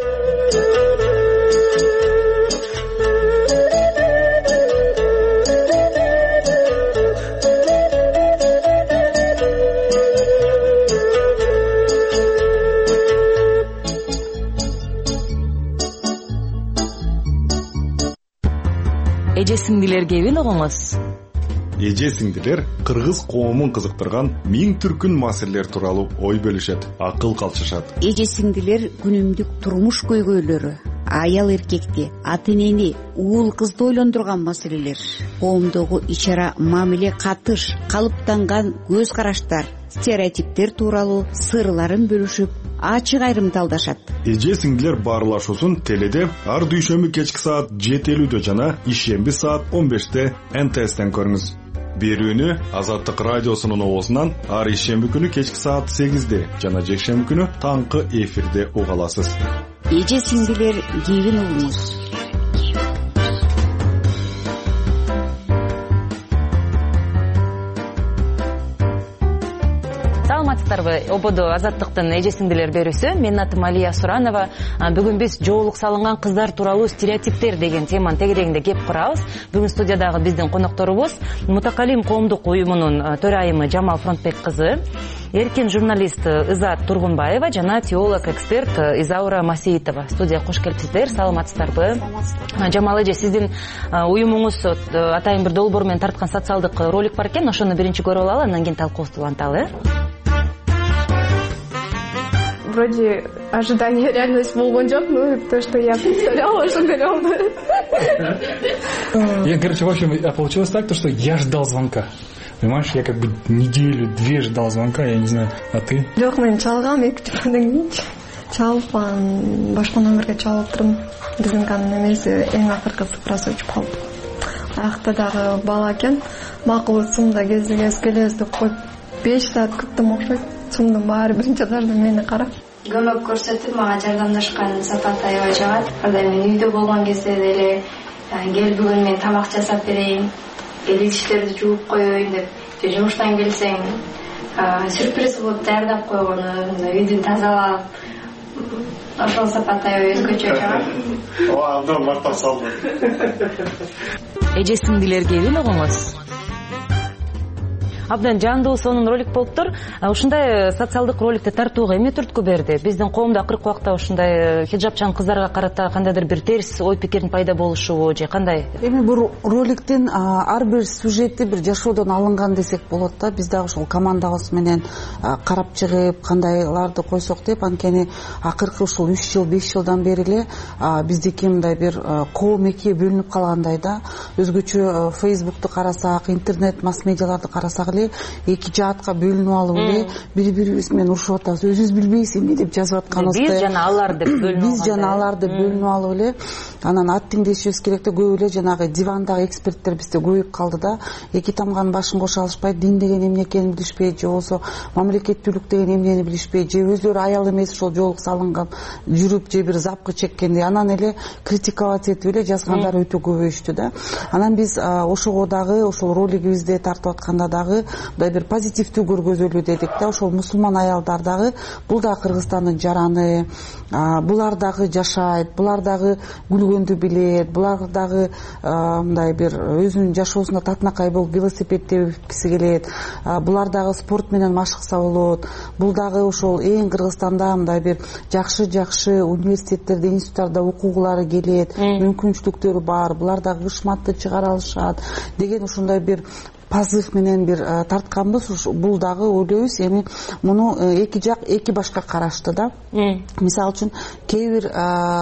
Эже сиңдилерге эбин угуңуз. Эже сиңдилер кыргыз коомун кызыктырган миң түркүн маселелер тууралуу ой бөлүшөт, акыл калчышат. Эже сиңдилер күнүмдүк турмуш көйгөйлөрү, аял эркекти, ата энени, уул кызды ойлондурган маселелер, коомдогу ич-ара мамиле катыш, калыптанган көз караштар, стереотиптер тууралуу сырларын бөлүшүп, ачык айрымдалдашат. Эже сиңдилер баарлашуусун теледе ар дүйшөмбү кечки саат 7:50 жана ишемби саат 15 НТСтен көрүңүз. Берүүнү Азаттык радиосунун оозунан ар ишемби күнү кечки саат 8 жана жекшемби күнү таңкы эфирде уга аласыз. Эже сиңдилер кийин угуңуз. Саламатсыздарбы? Ободо Азаттыктын эже сиңдилер берүүсү. Менин атым Алия Суранова. Бүгүн биз жоолук салынган кыздар тууралуу стереотиптер деген теманын тегерегинде кеп курабыз. Бүгүн студиядагы биздин конокторубуз Мутакалим коомдук уюмунун төрайымы Жамал Фронтбек кызы, эркин журналист Изат Тургунбаева жана теолог эксперт Изаура Масеитова. Студияга кош келипсиздер. Саламатсыздарбы? Жамал эже, сиздин уюмуңуз атайын бир долбоор менен тарткан социалдык ролик бар экен. Ошону биринчи көрүп алалы, андан кийин талкуубузду уланталы. Вроде ожидание реальность болгон жок, но то, что я представляла, ошондой болду. Короче, в общем, получилось так, что я ждал звонка. Понимаешь, я как бы неделю-две ждал звонка, я не знаю, а ты? Жок, мен чалгам, 2 телефондан кийин чалып, анан башка номерге чалып турдум. Биздин эмеси эң акыркы цифрасы өчүп калды. Аякта дагы бала экен, макул сумда келебиз деп коюп 5 саат күттүм окшойт. Сумдун баары биринчи этажда мени карап көмөк көрсөтүп мага жардамдашкан Сапат аябай жагат. Анда мен үйдө болгон кезде деле кел бүгүн мен тамак жасап берейин, идиштерди жууп коеюн деп, же жумуштан келсең сюрприз кылып даярдап койгону, үйдүн тазалап, ошол Сапат аябай өзгөчө жагат. Андан мактап салды. Эже сиңдилерге эбин угуңуз. Абдан жандуу сонун ролик болуптур. Ушундай социалдык роликти тартууга эмне түрткү берди? Биздин коомдо акыркы убакта ушундай хиджабчан кыздарга карата кандайдыр бир терс ой пикирдин пайда болушубу же кандай? Эми бул роликтин ар бир сюжети бир жашоодон алынган десек болот да. Биз дагы ушул командабыз менен карап чыгып, кандайларды койсок деп, анткени акыркы ушул 3 жыл, 5 жылдан бери эле биздики мындай бир коом экиге бөлүнүп калгандай да. Өзгөчө Facebook'ту карасак, интернет, масс-медиаларды карасак эки жаатка бөлүнүп алып эле бири-бирибиз менен урушуп атабыз. Өзүбүз билбейбиз эмне деп жазып атканыбызды. Биз жана алар деп бөлүнүп алган. Биз жана алар деп бөлүнүп алып эле анан аттиңдешибиз керек да. Көп эле жанагы дивандагы эксперттер бизде көбөйүп калды да. Эки тамганын башын кошо алышпайт, дин деген эмне экенин билишпейт, же болбосо мамлекеттүүлүк деген эмнени билишпейт, же өздөрү аял эмес ошол жоолук салынган жүрүп, же бир запкы чеккенди анан эле критиковать этип эле жазгандар өтө көбөйүштү да. Анан биз ошого дагы ошол ролигибизди тартып атканда дагы мындай бир позитивдүү көргөзөлүү дедик да. Ошол мусулман аялдар дагы бул да Кыргызстандын жараны, булар дагы жашайт, булар дагы күлгөндү билет, булар дагы мындай бир өзүнүн жашоосунда татынакай болуп велосипед тебкиси келет, булар дагы спорт менен машыкса болот, бул дагы ошол эң Кыргызстанда мындай бир жакшы университеттерде, институттарда окугулары келет, мүмкүнчүлүктөрү бар, булар дагы ышматты чыгара алышат деген ушундай бир пазык менен бир тартканбыз. Бул дагы ойлойбуз эми муну эки жак эки башка карашты да. Мисалы үчүн кээ бир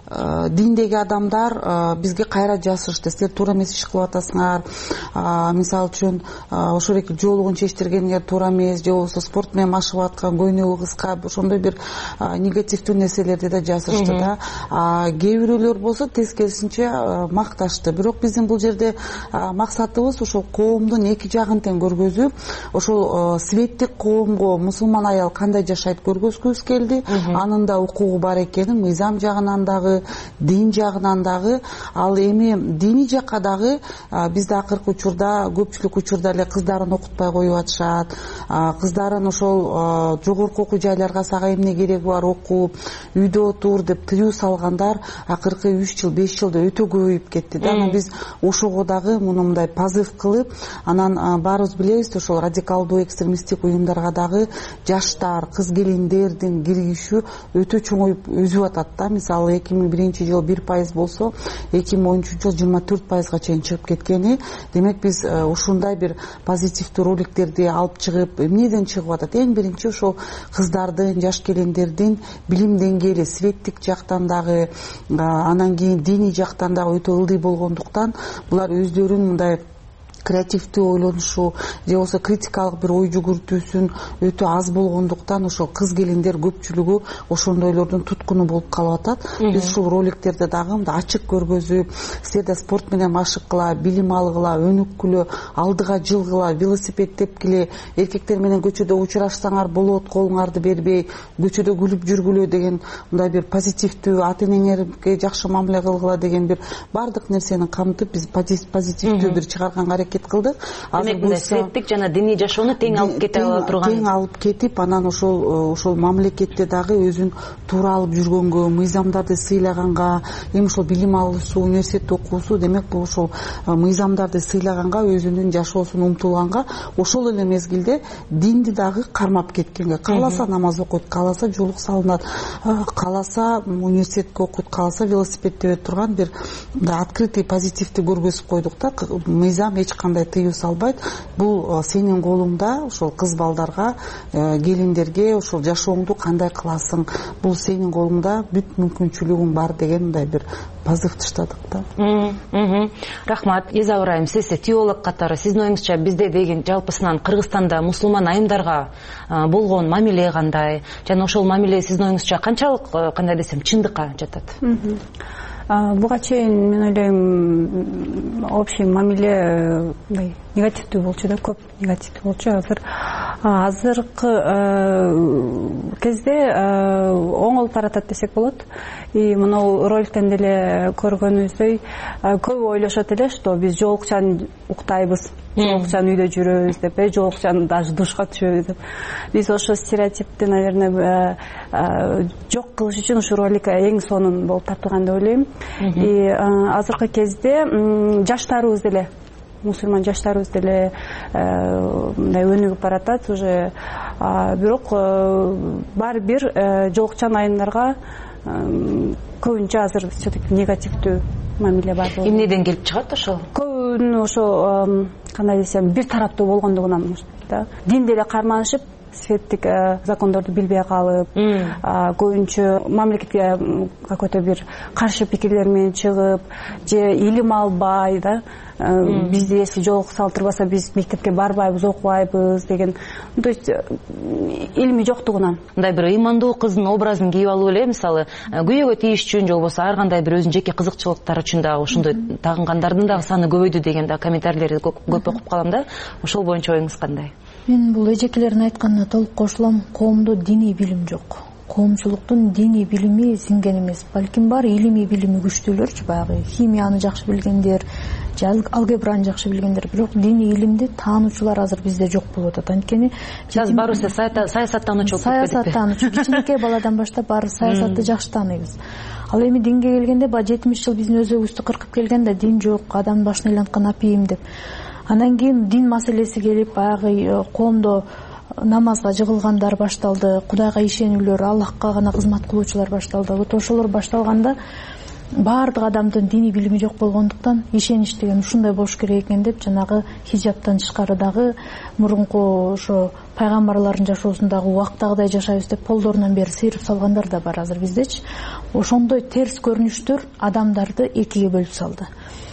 диндеги адамдар бизге кайра жасырышты, силер туура эмес иш кылып атасыңар, мисалы үчүн ошол эки жоолугун чечтиргениңер туура эмес, же болбосо спорт менен машыгып аткан көйнөгү кыска, ошондой бир негативдүү нерселерди да жасырышты да. Кээ бирөөлөр болсо тескерисинче макташты. Бирок биздин бул жерде максатыбыз ошол коомдун эки жагын тең көргөзүп, ошол светтик коомго мусулман аял кандай жашайт көргөзгүбүз келди. Анын да укугу бар экенин мыйзам жагынан дагы, дин жагынан дагы, ал эми диний жакка дагы бизде акыркы учурда көпчүлүк учурда эле кыздарын окутпай коюп атышат. Кыздарын ошол жогорку окуу жайларга сага эмне кереги бар окуп, үйдө отур деп тыюу салгандар акыркы 3 жыл 5 жылда өтө көбөйүп кетти да. Анан биз ошого дагы муну мындай позыв кылып, анан баарыбыз билебиз, ошол радикалдуу экстремисттик уюмдарга дагы жаштар, кыз келиндердин киргишүү өтө чоңоюп өзүп атат да. Мисалы 2001-жылы 1% болсо 2013-жылы 24%га чейин чыгып кеткени. Демек биз ушундай бир позитивдүү роликтерди алып чыгып, эмнеден чыгып атат? Эң биринчи ошол кыздардын, жаш келиндердин билим деңгээли светтик жактан дагы, анан кийин диний жактан дагы өтө ылдый болгондуктан булар өздөрүн мындай креативдүү ойлонушу же болбосо критикалык бир ой жүгүртүүсүн өтө аз болгондуктан ошол кыз келиндер көпчүлүгү ошондойлордун туткуну болуп калып атат. Биз ушул роликтерди дагы мындай ачык көргөзүп, силер да спорт менен машыккыла, билим алгыла, өнүккүлө, алдыга жылгыла, велосипед тепкиле, эркектер менен көчөдө учурашсаңар болот, колуңарды бербей, көчөдө күлүп жүргүлө деген мындай бир позитивдүү, ата энеңерге жакшы мамиле кылгыла деген бир бардык нерсени камтып биз позитивдүү бир чыгарганга аракет кылдык. Демек мындай светтик жана диний жашоону тең алып кете ала турган. Тең алып кетип, анан ошол мамлекетте дагы өзүн туура алып жүргөнгө, мыйзамдарды сыйлаганга, эми ошол билим алуусу, университетте окуусу, демек бул ошол мыйзамдарды сыйлаганга, өзүнүн жашоосуна умтулганга, ошол эле мезгилде динди дагы кармап кеткенге. Кааласа намаз окуйт, кааласа жуулук салынат, кааласа университетке окуйт, кааласа велосипед тебет турган бир открытый позитивди көргөзүп койдук да. Мыйзам эч кандай тыюу салбайт. Бул сенин колуңда, ошол кыз балдарга, келиндерге ошол жашооңду кандай кыласың, бул сенин колуңда, бүт мүмкүнчүлүгүң бар деген мындай бир позыв таштадык да. Рахмат. Эза Ыбрайым, сиз теолог катары сиздин оюңузча бизде деген жалпысынан Кыргызстанда мусулман айымдарга болгон мамиле кандай? Жана ошол мамиле сиздин оюңузча канчалык, кандай десем, чындыкка жатат? Буга чейин мен ойлойм общий мамиле негативдүү болчу да, көп негативдүү болчу. Азыркы кезде оңолуп баратат десек болот. И мына роликтен деле көргөнүбүздөй көп ойлошот эле, что биз жоолукчаны уктайбыз, жоолукчаны үйдө жүрөбүз деп, жоолукчаны даже душка түшөбүз деп. Биз ошо стереотипти, наверное, жок кылыш үчүн ушу ролик эң сонун болуп тартылган деп ойлойм. И азыркы кезде жаштарыбыз деле, мусулман жаштарыбыз деле мындай өнүгүп баратат уже. Бирок баары бир жоолукчан айымдарга көбүнчө азыр все-таки негативдүү мамиле бар. Эмнеден келип чыгат ошол? Көбүнө ошо кандай десем, бир тараптуу болгондугунан да. Дин деле карманышып, светтик закондорду билбей калып, көбүнчө мамлекетке какой-то бир каршы пикирлер менен чыгып, же илим албай да, бизди если жолго салтырбаса биз мектепке барбайбыз, окубайбыз деген, то есть илими жоктугунан. Мындай бир ыймандуу кыздын образын кийип алып эле, мисалы, күйөөгө тийиш үчүн же болбосо ар кандай бир өзүнүн жеке кызыкчылыктары үчүн дагы ошондой тагынгандардын дагы саны көбөйдү деген да комментарийлерди көп окуп калам да. Ошол боюнча оюңуз кандай? Мен бул эжекелердин айтканына толук кошулам. Коомдо диний билим жок. Коомчулуктун диний билими сиңген эмес. Балким бар илимий билими күчтүүлөрчү, баягы химияны жакшы билгендер, же алгебраны жакшы билгендер, бирок диний илимди таануучулар азыр бизде жок болуп атат. Анткени баарыбыз саясаттануучу болуп кетти. Саясаттануучу кичинекей баладан баштап баары саясатты жакшы тааныйбыз. Ал эми динге келгенде, баягы 70 жыл биздин өзүбүздү кыркып келген да, дин жок, адамдын башына айланткан апийим деп. Анан кийин дин маселеси келип, баягы коомдо намазга жыгылгандар башталды, Кудайга ишенүүлөр, Аллахка гана кызмат кылуучулар башталды. Вот ошолор башталганда баардык адамдын диний билими жок болгондуктан ишенич деген ушундай болуш керек экен деп жанагы хижабтан тышкары дагы мурунку ошо пайгамбарлардын жашоосундагы убактагыдай жашайбыз деп колдорунан бери сыйрып салгандар да бар азыр биздечи. Ошондой терс көрүнүштөр адамдарды экиге бөлүп салды.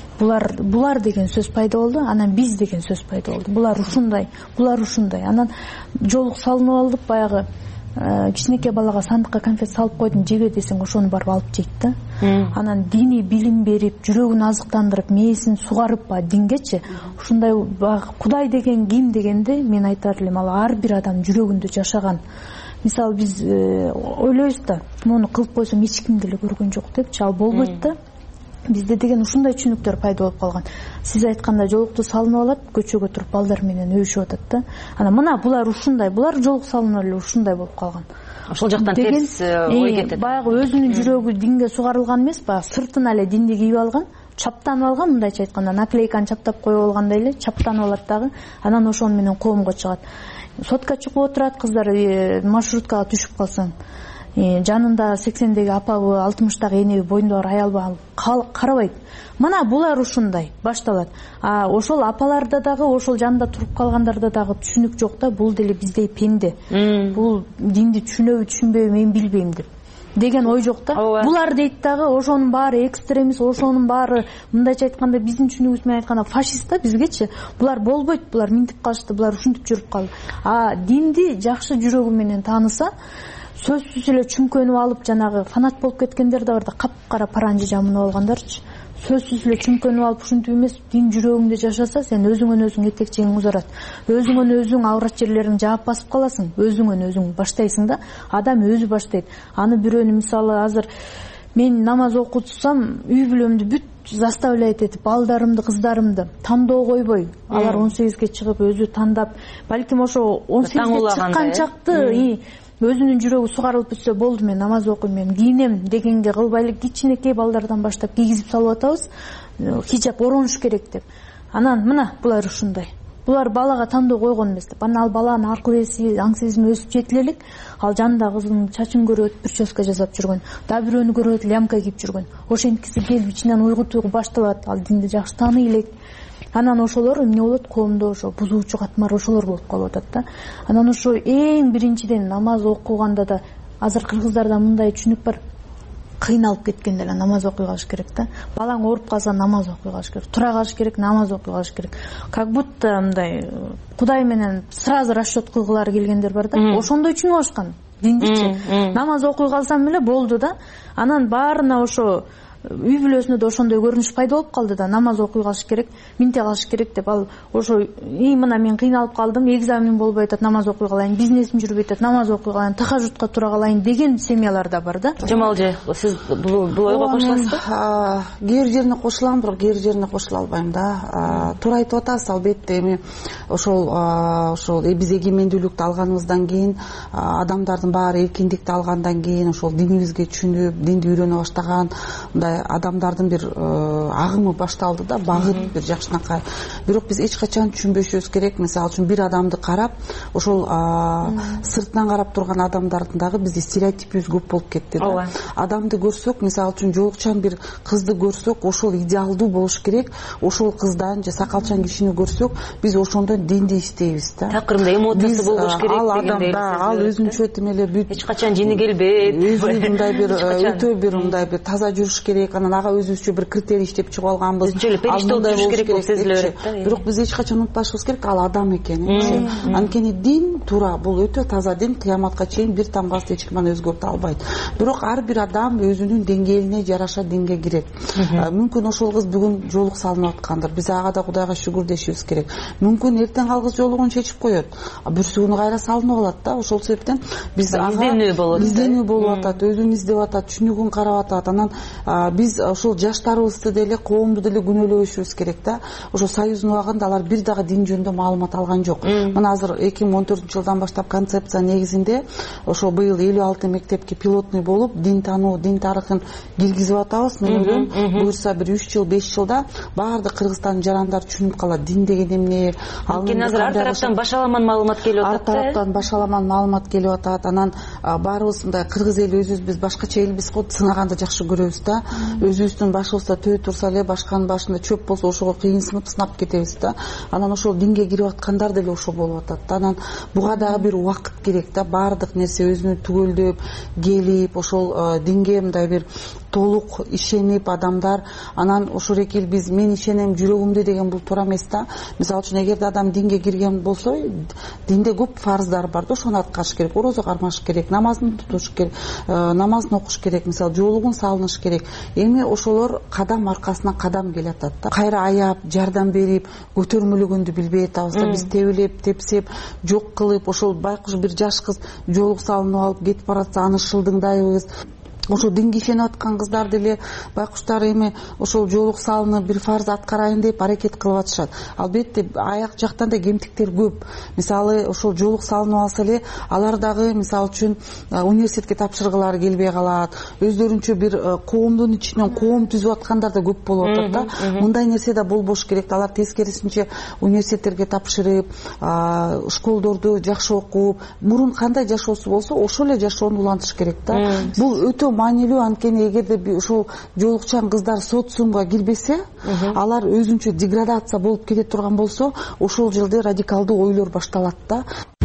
Булар деген сөз пайда болду, анан биз деген сөз пайда болду. Булар ушундай. Анан жолук салынып алып баягы кичинекей балага сандыкка конфет салып койдум, жеге десең ошону барып алып жейт да. Анан диний билим берип, жүрөгүн азыктандырып, мээсин сугарып дингечи ушундай Кудай деген ким дегенде мен айтар элем, ал ар бир адам жүрөгүндө жашаган. Мисалы биз ойлойбуз да, муну кылып койсом эч ким деле көргөн жок депчи, ал болбойт да. Бизде деген ушундай түшүнүктөр пайда болуп калган. Сиз айткандай жолукту салынып алат, көчөгө туруп балдар менен өбүшүп атат да. Анан мына булар ушундай, булар жолук салынып эле ушундай болуп калган. Ошол жактан терс ой кетет. Баягы өзүнүн жүрөгү динге сугарылган эмес, баягы сыртына эле динди кийип алган, чаптанып алган, мындайча айтканда наклейканы чаптап коюп алгандай эле чаптанып алат дагы. Анан ошону менен коомго чыгат. Сотка чыгып отурат кыздар, маршруткага түшүп калсаң, жанында 80деги апабы, 60дагы энеби, боюнда бар аялбы карабайт. Мына булар ушундай башталат. Ошол апаларда дагы, ошол жанында туруп калгандарда дагы түшүнүк жок да, бул деле биздей пенде. Бул динди түшүнөбү, түшүнбөйбү, мен билбейм деген ой жок да. Булар дейт дагы, ошонун баары экстремист, ошонун баары мындайча айтканда биздин түшүнүгүбүз менен айтканда фашист да бизгечи. Булар болбойт, булар минтип калышты, булар ушинтип жүрүп калды. Динди жакшы жүрөгү менен тааныса, сөзсүз эле чүмкөнүп алып, жанагы фанат болуп кеткендер да бар да, капкара паранжы жамынып алгандарчы. Сөзсүз эле чүмкөнүп алып ушинтип эмес, дин жүрөгүңдө жашаса, сен өзүңөн өзүң этекчегиң узарат. Өзүңөн өзүң аврат жерлериң жаап басып каласың. Өзүңөн өзүң баштайсың да, адам өзү баштайт. Аны бирөөнү мисалы азыр мен намаз окутсам, үй бүлөмдү бүт заставляйт этип, балдарымды, кыздарымды тандоо койбой, алар 18ге чыгып өзү тандап, балким ошо 18ге чыккан чакты өзүнүн жүрөгү сугарылып бүтсө болду, мен намаз окуйм, мен кийинем дегенге кылбайлы кичинекей балдардан баштап кийгизип салып атабыз, хижап оронуш керек деп. Анан мына булар ушундай. Булар балага тандоо койгон эмес деп. Анан ал баланын акыл эси, аң сезими өсүп жетил элек, ал жанында кызынын чачын көрөт, прическа жасап жүргөн, да бирөөнү көрөт, лямка кийип жүргөн. Ошенткиси келип ичинен уйгу-туйгу башталат, ал динди жакшы тааный элек. Анан ошолор эмне болот, коомдо ошо бузуучу катмар ошолор болуп калып атат да. Анан ошо эң биринчиден намаз окуганда да азыр кыргыздарда мындай түшүнүк бар. Кыйналып кеткенде эле намаз окуй калыш керек да. Балаң ооруп калса намаз окуй калыш керек, тура калыш керек, намаз окуй калыш керек. Как будто мындай Кудай менен сразу расчет кылгылары келгендер бар да. Ошондой түшүнүп алышкан диндичи. Намаз окуй калсам эле болду да. Анан баарына ошо үй бүлөсүндө да ошондой көрүнүш пайда болуп калды да. Намаз окуй калыш керек, минте калыш керек деп. Ал ошо мына мен кыйналып калдым, экзаменим болбой атат, намаз окуй калайын, бизнесим жүрбөй атат, намаз окуй калайын, тахажжудка тура калайын деген семьялар да бар да. Жамалжы, сиз бул ойго кошуласызбы? Кээ бир жерине кошулам, бирок кээ бир жерине кошула албайм да. Туура айтып атасыз, албетте эми ошол биз эгемендүүлүктү алганыбыздан кийин, адамдардын баары эркиндикти алгандан кийин, ошол динибизге түшүнүп, динди үйрөнө баштаган мындай адамдардын бир агымы башталды да, багыт бир жакшынакай. Бирок биз эч качан түшүнбөшүбүз керек. Мисалы үчүн бир адамды карап, ошол сыртынан карап турган адамдардын дагы бизде стереотипибиз көп болуп кетти да. Адамды көрсөк, мисалы үчүн жолукчан бир кызды көрсөк, ошол идеалдуу болуш керек. Ошол кыздан же сакалчан кишини көрсөк, биз ошондон динди издейбиз да. Такырында эмоциясы болуш керек дегендей. Ал өзүнчө тим эле бүт эч качан жини келбейт. Өзү мындай бир өтө бир мындай бир таза жүрүш керек. Анан ага өзүбүзчө бир критерий иштеп чыгып алганбыз. Периште болуш керек болуп сезиле берет да. Бирок биз эч качан унутпашыбыз керек, ал адам экен. Анткени дин туура, бул өтө таза дин, кыяматка чейин бир тамгасы эч ким аны өзгөртө албайт. Бирок ар бир адам өзүнүн деңгээлине жараша динге кирет. Мүмкүн ошол кыз бүгүн жолук салынып аткандыр. Биз ага да Кудайга шүгүр дешибиз керек. Мүмкүн эртең ал кыз жолугун чечип коет. Бүрсүгүнү кайра салынып алат да. Ошол себептен биз ага изденүү болуп атат, өзүн издеп атат, түшүнүгүн карап атат. Анан биз ошол жаштарыбызды деле, коомду деле күнөөлөбөшүбүз керек да. Ошо союздун убагында алар бир дагы дин жөнүндө маалымат алган жок. Мына азыр 2014-жылдан баштап концепция негизинде ошо быйыл 56 мектепке пилотный болуп, дин таануу, дин тарыхын киргизип атабыз. Мен ойлойм, буюрса бир 3 жыл, 5 жылда баардык Кыргызстандын жарандары түшүнүп калат дин деген эмне. Анткени азыр ар тараптан башаламан маалымат келип атат. Ар тараптан башаламан маалымат келип атат. Анан баарыбыз мындай кыргыз эли өзүбүз биз башкача элбиз го, сынаганда жакшы көрөбүз да. өзүбүздүн башыбызда төө турса эле башканын башында чөп болсо ошого кыйынсынып сынап кетебиз да. Анан ошол динге кирип аткандар деле ошо болуп атат. Анан буга дагы бир убакыт керек да, баардык нерсе өзүнө түгөлдөп келип ошол динге мындай бир толук ишенип адамдар. Анан ошол эки биз мен ишенем жүрөгүмдө деген бул туура эмес да. Мисалы үчүн эгерде адам динге кирген болсо, динде көп фарздар бар да, ошону аткарыш керек, орозо кармаш керек, намазын тутуш керек, намазын окуш керек, мисалы жоолугун салыныш керек. Эми ошолор кадам аркасынан кадам келатат да. Кайра аяп, жардам берип, көтөрмөлөгөндү билбей атабыз да. Биз тебилеп, тепсеп, жок кылып, ошол байкуш бир жаш кыз жоолук салынып алып кетип баратса, аны шылдыңдайбыз. Ошол динге ишенип аткан кыздар деле байкуштар эми ошол жоолук салынып бир фарз аткарайын деп аракет кылып атышат. Албетте аяк жактан да кемтиктер көп. Мисалы ошол жоолук салынып алса эле алар дагы мисалы үчүн университетке тапшыргылары келбей калат. Өздөрүнчө бир коомдун ичинен коом түзүп аткандар да көп болуп атат да. Мындай нерсе да болбош керек. Алар тескерисинче университеттерге тапшырып, школдорду жакшы окуп, мурун кандай жашоосу болсо ошол эле жашоону улантыш керек да. Бул өтө маанилүү, анткени эгерде ошол жоолукчан кыздар социумга кирбесе, алар өзүнчө деградация болуп кете турган болсо, ошол жерде радикалдуу ойлор башталат да.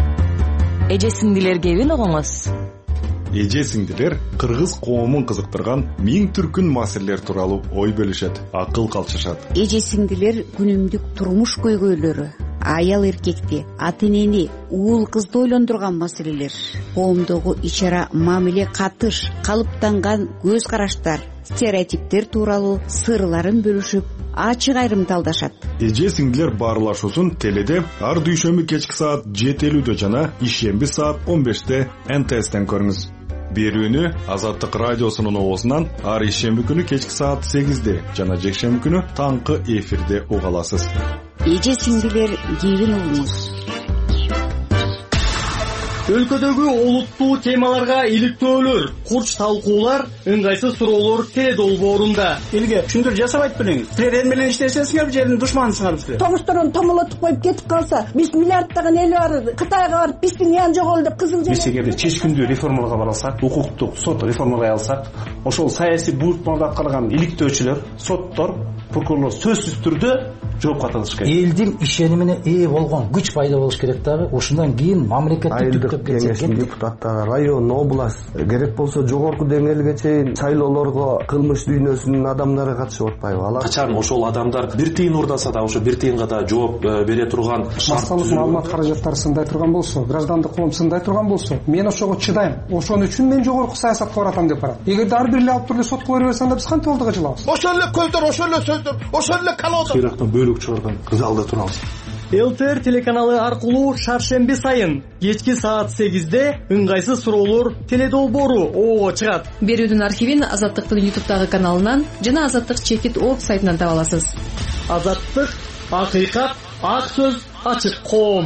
Эже сиңдилер кебин угуңуз. Эже сиңдилер кыргыз коомун кызыктырган миң түркүн маселелер тууралуу ой бөлүшөт, акыл калчышат. Эже сиңдилер күнүмдүк турмуш көйгөйлөрү, аял эркекти, ата энени, уул кызды ойлондурган маселелер, коомдогу ич-ара мамиле катыш, калыптанган көз караштар, стереотиптер тууралуу сырларын бөлүшүп, ачык айрымталдашат. Эже сиңдилер баарлашуусун теледе ар дүйшөмбү кечки саат 7:50 жана ишемби саат 15 НТСтен көрүңүз. Берүүнү Азаттык радиосунун оозунан ар ишемби күнү кечки саат 8 жана жекшемби күнү таңкы эфирде уга аласыз. Эже сиңдилер кийин угуңуз. Өлкөдөгү олуттуу темаларга иликтөөлөр, курч талкуулар, ыңгайсыз суроолор теле долбоорунда. Элге түшүндүрүп жасабайт белең. Силер менен иштесеңиздер, жердин душманысыңар силер. Томуштарын томолотуп коюп кетип калса, биз миллиарддаган эл бар, Кытайга барып биздин ян жоголду деп кызыл Биз эгерде чечкиндүү реформаларга бара алсак, укуктук сот реформалай алсак, ошол саясий буйртмаларды аткарган иликтөөчүлөр, соттор, прокурорлор сөзсүз түрдө жоопко тартылыш керек. Элдин ишенимине ээ болгон күч пайда болуш керек дагы. Ошондон кийин мамлекетти түптөп кеңештин депутаттары, район, область, керек болсо жогорку деңгээлге чейин шайлоолорго кылмыш дүйнөсүнүн адамдары катышып атпайбы? Алар качан ошол адамдар бир тыйын урдаса да ошо бир тыйынга да жооп бере турган массалык маалымат каражаттары сындай турган болсо, граждандык коом сындай турган болсо, мен ошого чыдайм. Ошон үчүн мен жогорку саясатка баратам деп барат. Эгерде ар бир эле алып туруп сотко бере берсең да биз кантип алдыга жылабыз? Ошол эле көздөр, ошол эле сөздөр, ошол эле калоодор. Сыйрактан бөлүк чыгарган залда турабыз. ЛТР телеканалы аркылуу шаршемби сайын кечки саат 8 ыңгайсыз суроолор теле долбоору оого чыгат. Берүүдүн архивин Азаттыктын YouTube каналынан жана Азаттык чекит ок сайтынан таба аласыз. Азаттык, акыйкат, ак сөз, ачык коом.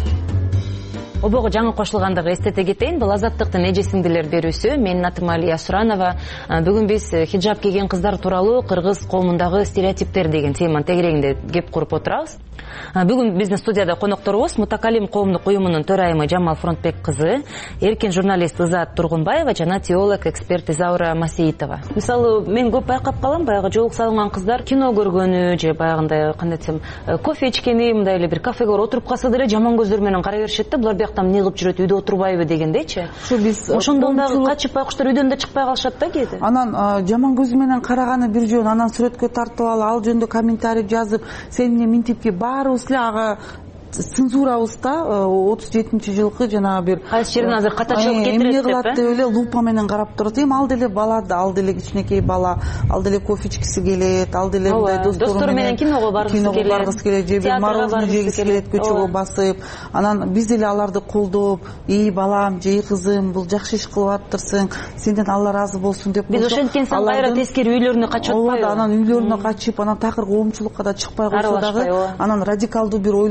Обого жаңы кошулгандыгы эстете кетейин. Бул Азаттыктын эже сиңдилер берүүсү. Менин атым Алия Суранова. Бүгүн биз хиджаб кийген кыздар тууралуу кыргыз коомундагы стереотиптер деген теманын тегерегинде кеп куруп отурабыз. Бүгүн биздин студияда конокторубуз Мутакалим коомдук уюмунун төрайымы Жамал Фронтбек кызы, эркин журналист Ызаат Тургунбаева жана теолог эксперт Изаура Масеитова. Мисалы, мен көп байкап калам, баягы жоолук салынган кыздар кино көргөнү же баягындай кандай десем, кофе ичкени, мындай эле бир кафеге отуруп калса деле жаман көздөр менен карай беришет да, булар бияктан эмне кылып жүрөт, үйдө отурбайбы дегендейчи. Ушу биз ошондон дагы качып байкуштар үйдөн да чыкпай калышат да кээде. Анан жаман көзү менен караганы бир жөн, анан сүрөткө тартып алып, ал жөнүндө комментарий жазып, сен эмне минтипки баарыбыз эле ага цензурабыз да 37-жылкы жана бир кайсы жерден азыр катачылык кетирет деп, эмне кылат деп эле лупа менен карап турат. Эми ал деле бала да, ал деле кичинекей бала, ал деле кофе ичкиси келет, ал деле мындай достору менен киного баргысы келет, же бир мороженое жегиси келет көчөгө басып. Анан биз деле аларды колдоп, "Эй балам, жей кызым, бул жакшы иш кылып атырсың, сенден Алла ыраазы болсун" деп. Биз ошенткен соң кайра тескери үйлөрүнө качып атпайбы? Анан үйлөрүнө качып, анан такыр коомчулукка да чыкпай койсо дагы, анан радикалдуу бир ойлор башталат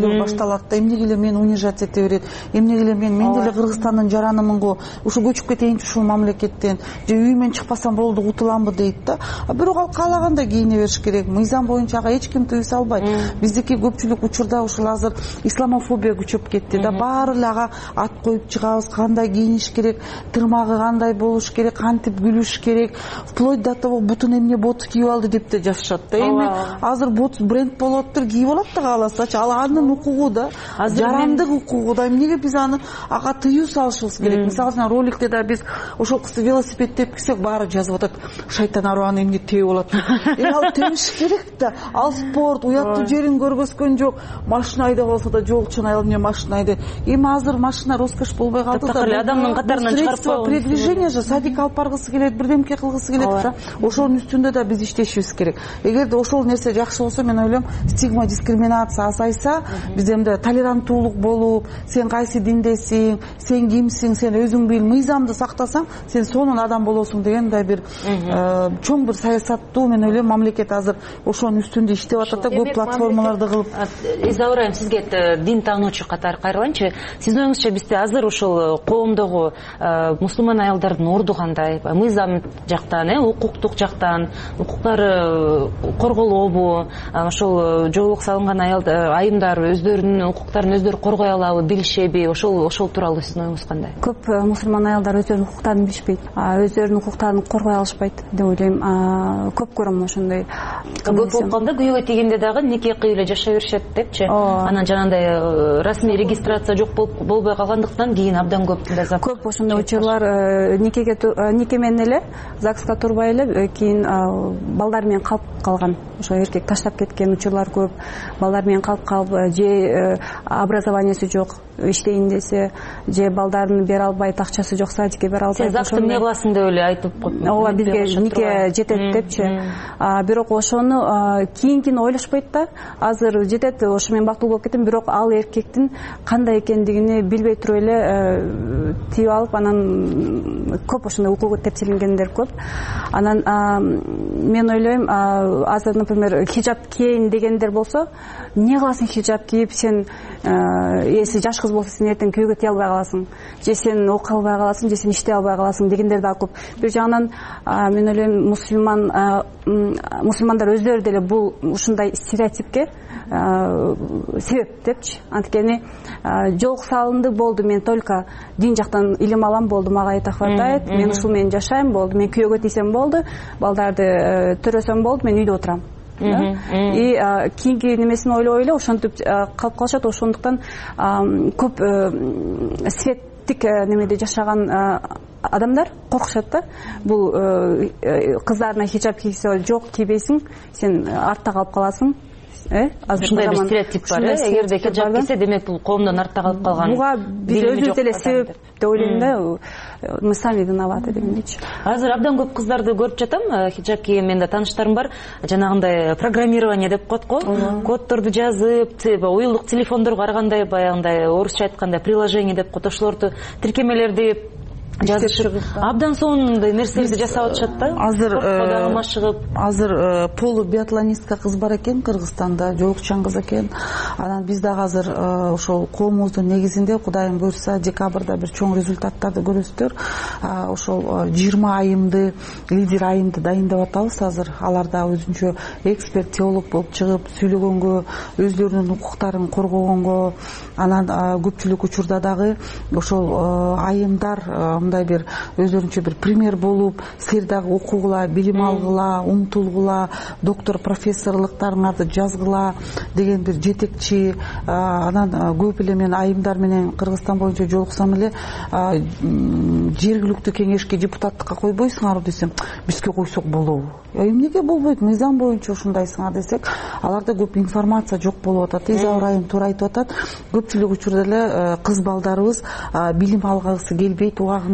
алат да эмнеге эле мени унижать эте берет, эмнеге эле мен деле Кыргызстандын жаранымын го, ушу көчүп кетейинчи ушул мамлекеттен, же үйүмөн чыкпасам болду утуламбы дейт да. Бирок ал каалагандай кийине бериш керек. Мыйзам боюнча ага эч ким тыюу салбайт. Биздики көпчүлүк учурда ушул азыр исламофобия күчөп кетти да. Баары эле ага ат коюп чыгабыз, кандай кийиниш керек, тырмагы кандай болуш керек, кантип күлүш керек, вплоть до того бутун эмне бот кийип алды деп да жазышат да. Эми азыр бот бренд болуп атыптыр, кийип алат да кааласачы. Ал анын укугу да, жарандык укугу да. Эмнеге биз аны ага тыюу салышыбыз керек? Мисалы үчүн роликте да биз ошол кызды велосипед тепкизсек, баары жазып атат, шайтан аруаны эмне тебип алат. Ал тебиш керек да. Ал спорт, уяттуу жерин көргөзгөн жок. Машина айдап алса да жолчун айыл эмне машина айдайт. Эми азыр машина роскош болбой калды да. Адамдын катарынан чыгарып койгон передвижение же, садик алып баргысы келет, бирдемке кылгысы келет да. Ошонун үстүндө да биз иштешибиз керек. Эгерде ошол нерсе жакшы болсо, мен ойлойм, стигма, дискриминация азайса, бизде толеранттуулук болуп, сен кайсы диндесиң, сен кимсиң, сен өзүң бил, мыйзамды сактасаң, сен сонун адам болосуң деген мындай бир чоң бир саясаттуу, мен ойлойм, мамлекет азыр ошонун үстүндө иштеп атат да, көп платформаларды кылып. Иза Урайым, сизге дин таануучу катары кайрылайынчы. Сиздин оюңузча бизде азыр ушул коомдогу мусулман аялдардын орду кандай? Мыйзам жактан, укуктук жактан, укуктары корголобу, ошол жоолук салынган айымдар өздөрүнүн укуктарын өздөрү коргой алабы, билишеби? Ошол тууралуу сиздин оюңуз кандай? Көп мусулман аялдар өздөрүнүн укуктарын билишпейт, өздөрүнүн укуктарын коргой алышпайт деп ойлойм. Көп көрөм ошондой. Көп болуп калганда күйөөгө тийгенде дагы нике кыйып эле жашай беришет депчи. Анан жанагындай расмий регистрация жок болбой калгандыктан кийин абдан көп ошондой учурлар нике менен эле ЗАГСка турбай эле кийин балдар менен калып калган, ошо эркек таштап кеткен учурлар көп. Балдар менен калып же образованиясы жок, иштейин десе, же балдарын бере албайт, акчасы жок, садикке бере албайт. Сен ЗАГСты эмне кыласың деп эле айтып коюп. Ооба, бизге нике жетет депчи. Бирок ошону кийинкини ойлошпойт да. Азыр жетет, ошо мен бактылуу болуп кеттим, бирок ал эркектин кандай экендигини билбей туруп эле тийип алып, анан көп ошондой укугу тепселенгендер көп. Анан мен ойлойм, азыр, например, хиджаб кийейин дегендер болсо, эмне кыласың хиджаб кийип, сен эси жаш кыз болсо сен эртең күйөөгө тие албай каласың, же сен окуя албай каласың, же сен иштей албай каласың дегендер да көп. Бир жагынан мен ойлойм, мусулмандар өздөрү деле бул ушундай стереотипке себеп депчи. Анткени жолук салынды, болду, мен только дин жактан илим алам, болду, мага это хватает, мен ушул менен жашайм, болду, мен күйөөгө тийсем болду, балдарды төрөсөм болду, мен үйдө отурам. И кийинки немесин ойлой эле ошентип калып калышат. Ошондуктан көп светтик немеде жашаган адамдар коркушат да. Бул кыздарына хиджаб кийсе жок, кийбейсиң, сен артта калып каласың. Ушундай бир стереотип бар. Эгерде хиджаб кийсе, демек бул коомдон артта калып калган. Буга биз өзүбүз деле себеп деп ойлойм да. Мы сами виноваты дегендейчи. Азыр абдан көп кыздарды көрүп жатам, хиджаб кийген, менде тааныштарым бар. Жанагындай программирование деп коет го, коддорду жазып, уюлдук телефондорго карагандай, баягындай орусча айтканда приложение деп коет, ошолорду тиркемелерди жазышып, абдан сонундай нерселерди жасап атышат да. Азыр полу биатлонистка кыз бар экен Кыргызстанда, жоолукчан кыз экен. Анан биз дагы азыр ошол коомубуздун негизинде, Кудайым буйрса, декабрда бир чоң результаттарды көрөсүздөр. Ошол 20 айымды, лидер айымды дайындап атабыз азыр. Алар да өзүнчө эксперт, теолог болуп чыгып сүйлөгөнгө, өздөрүнүн укуктарын коргогонго, анан көпчүлүк учурда дагы ошол айымдар мындай бир өздөрүнчө бир пример болуп, силер дагы окугула, билим алгыла, умтулгула, доктор, профессорлуктарыңарды жазгыла деген бир жетекчи. Анан көп эле мен айымдар менен Кыргызстан боюнча жолуксам эле, жергиликтүү кеңешке депутаттыкка койбойсуңарбы десем, бизге койсок болобу? Эмнеге болбойт? Мыйзам боюнча ушундайсыңар десек, аларда көп информация жок болуп атат. Иза Урайым туура айтып атат. Көпчүлүк учурда эле кыз балдарыбыз билим алгысы келбейт, убагында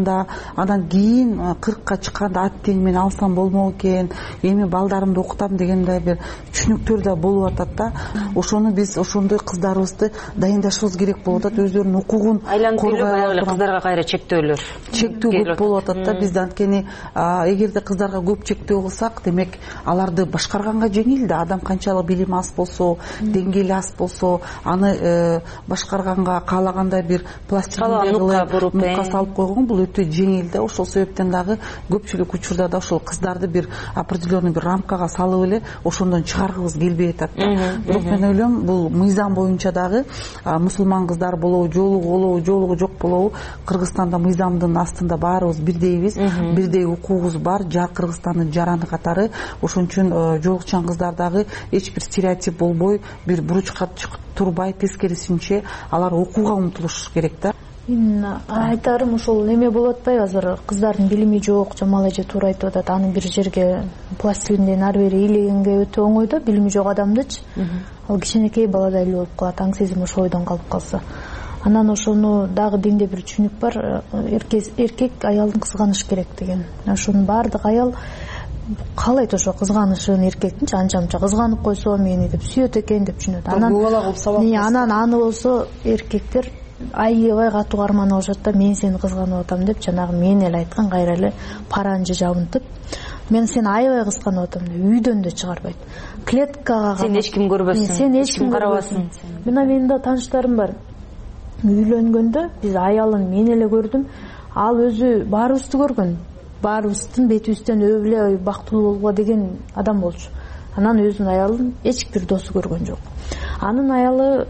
чыкканда, анан кийин 40-ка чыкканда ат тени менен алсам болмок экен, эми балдарымды окутам дегендей бир түшүнүктөр да болуп атат да. Ошону биз ошондой кыздарыбызды дайындашыбыз керек болуп атат, өздөрүнүн укугун коргой. Кыздарга кайра чектөөлөр көп болуп атат да. Бизде анткени эгерде кыздарга көп чектөө кылсак, демек аларды башкарганга жеңил да. Адам канчалык билими аз болсо, деңгээли аз болсо, аны башкарганга каалагандай бир пластилиндей кылып нукка салып койгон бул өтө жеңил да. Ошол себептен дагы көпчүлүк учурда да ошол кыздарды бир определенный бир рамкага салып эле ошондон чыгаргыбыз келбей атат да. Бирок мен ойлойм, бул мыйзам боюнча дагы мусулман кыздар болобу, жоолугу жок болобу, Кыргызстанда мыйзамдын астында баарыбыз бирдейбиз, бирдей укугубуз бар, Кыргызстандын жараны катары. Ошон үчүн жоолукчан кыздар дагы эч бир стереотип болбой, бир буручка турбай, тескерисинче алар окууга умтулуш керек да. Мен айтарым, ошол эме болуп атпайбы, азыр кыздардын билими жок, Жамал эже туура айтып атат, аны бир жерге пластилинден ары бери илегенге өтө оңой да, билими жок адамдычы. Ал кичинекей баладай эле болуп калат, аң сезим ошо ойдон калып калса. Анан ошону дагы динде бир түшүнүк бар, эркек аялын кызганыш керек деген. Ошонун баардык аял каалайт ошо кызганышын, эркектинчи анча-мынча кызганып койсо мени деп сүйөт экен деп түшүнөт. Анан аны болсо эркектер аябай катуу карманып алышат да, мен сени кызганып атам деп, жанагы мен эле айткан кайра эле паранжы жабынтып, мен сени аябай кызганып атам деп үйдөн да чыгарбайт. Клеткага сен эч ким көрбөсүң, сен эч ким карабасын. Менин да тааныштарым бар. Үйлөнгөндө биз аялын мен эле көрдүм, ал өзү баарыбызды көргөн, баарыбыздын бетибизден өбүлө бактылуу болууга деген адам болчу. Анан өзүнүн аялын эч бир досу көргөн жок. Анын аялы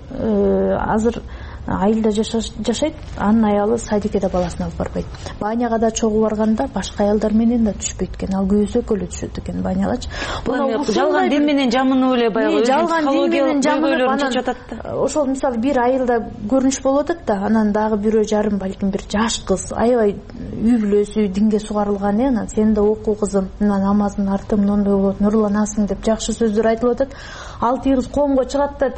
азыр айылда жашайт, анын аялы садикке да баласын алып барбайт. Баняга да чогуу барганда башка аялдар менен да түшпөйт экен, ал күйөөсөк эле түшөт экен банягачы. Жалган дин менен жамынып эле баягы жалган дин менен жамынып, ошол мисалы бир айылда көрүнүш болуп атат да, анан дагы бирөө жарым балким бир жаш кыз, аябай үй бүлөсү динге сугарылган, анан сен да окуу кызым, мына намаздын арты мондой болот, нурланасың деп жакшы сөздөр айтылып атат. Ал тиги кыз коомго чыгат да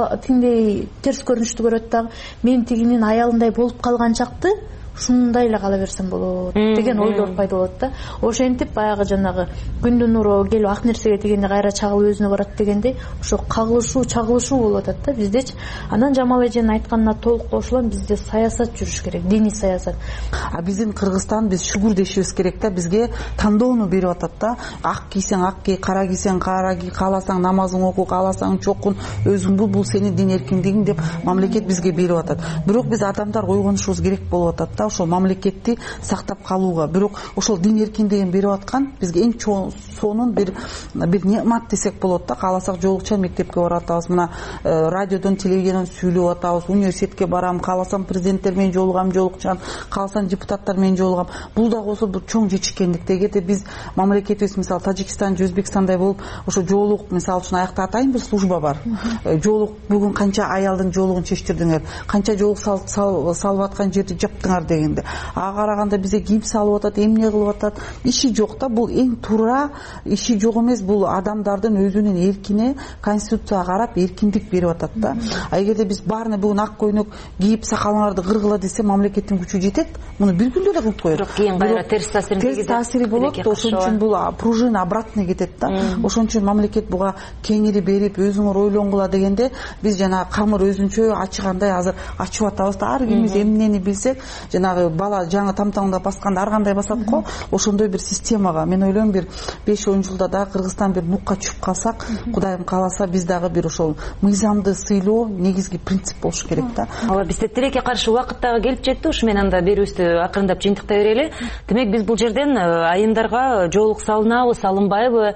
тиңдей терс көрүнүштү көрөт дагы, мен тигинин аялындай болуп калган чакты ушундай эле кала берсем болот деген ойлор пайда болот да. Ошентип баягы жанагы күндүн нуру келип ак нерсеге тигенде кайра чагылып өзүнө барат дегендей ошо кагылышуу, чагылышуу болуп атат да биздечи. Анан Жамал эженин айтканына толук кошулам, бизде саясат жүрүш керек, диний саясат. Биздин Кыргызстан, биз шүгүрдешибиз керек да, бизге тандоону берип атат да. Ак кийсең ак кий, кара кийсең кара кий, кааласаң намазың оку, кааласаң чокун, өзүң бул сенин дин эркиндигиң деп мамлекет бизге берип атат. Бирок биз адамдар ойгонушубуз керек болуп атат да, ошол мамлекетти сактап калууга. Бирок ошол дин эркиндигин берип аткан бизге эң сонун бир неамат десек болот да. Кааласак жоолукчан мектепке барып атабыз, мына радиодон, телевидениеден сүйлөп атабыз, университетке барам, кааласам президенттер менен жолугам жоолукчан, кааласам депутаттар менен жолугам. Бул дагы болсо бир чоң жетишкендик. Эгерде биз мамлекетибиз мисалы Тажикстан, Өзбекстандай болуп, ошо жоолук мисалы үчүн аякта атайын бир служба бар. Жоолук бүгүн канча аялдын жоолугун чечтирдиңер, канча жоолук салып аткан жерди жаптыңар дегенде. Ага караганда бизде кийим салып атат, эмне кылып атат, иши жок да. Бул эң туура иши жок эмес, бул адамдардын өзүнүн эркине конституцияга карап эркиндик берип атат да. Эгерде биз баарына бүгүн ак көйнөк кийип сакалыңарды кыргыла десе, мамлекеттин күчү жетет, муну бир күндө эле кылып коет. Бирок кийин кайра терс таасири болот. Ошон үчүн бул пружина обратно кетет да. Ошон үчүн мамлекет буга кеңири берип, өзүңөр ойлонгула дегенде, биз жана камыр өзүнчө ачыгандай азыр ачып атабыз да. Ар кимибиз эмнени билсек, жанагы бала жаңы тамтаңдап басканда ар кандай басат го, ошондой бир системага мен ойлойм бир 5-10 жылда да Кыргызстан бир нукка чүп калсак, Кудайым кааласа, биз дагы бир ошол мыйзамды сыйлоо негизги принцип болуш керек да. Ооба, бизде тилекке каршы убакыт дагы келип жетти. Ушу менен да берүүбүздү акырындап жыйынтыктай берели. Демек биз бул жерден айымдарга жоолук салынабы, салынбайбы,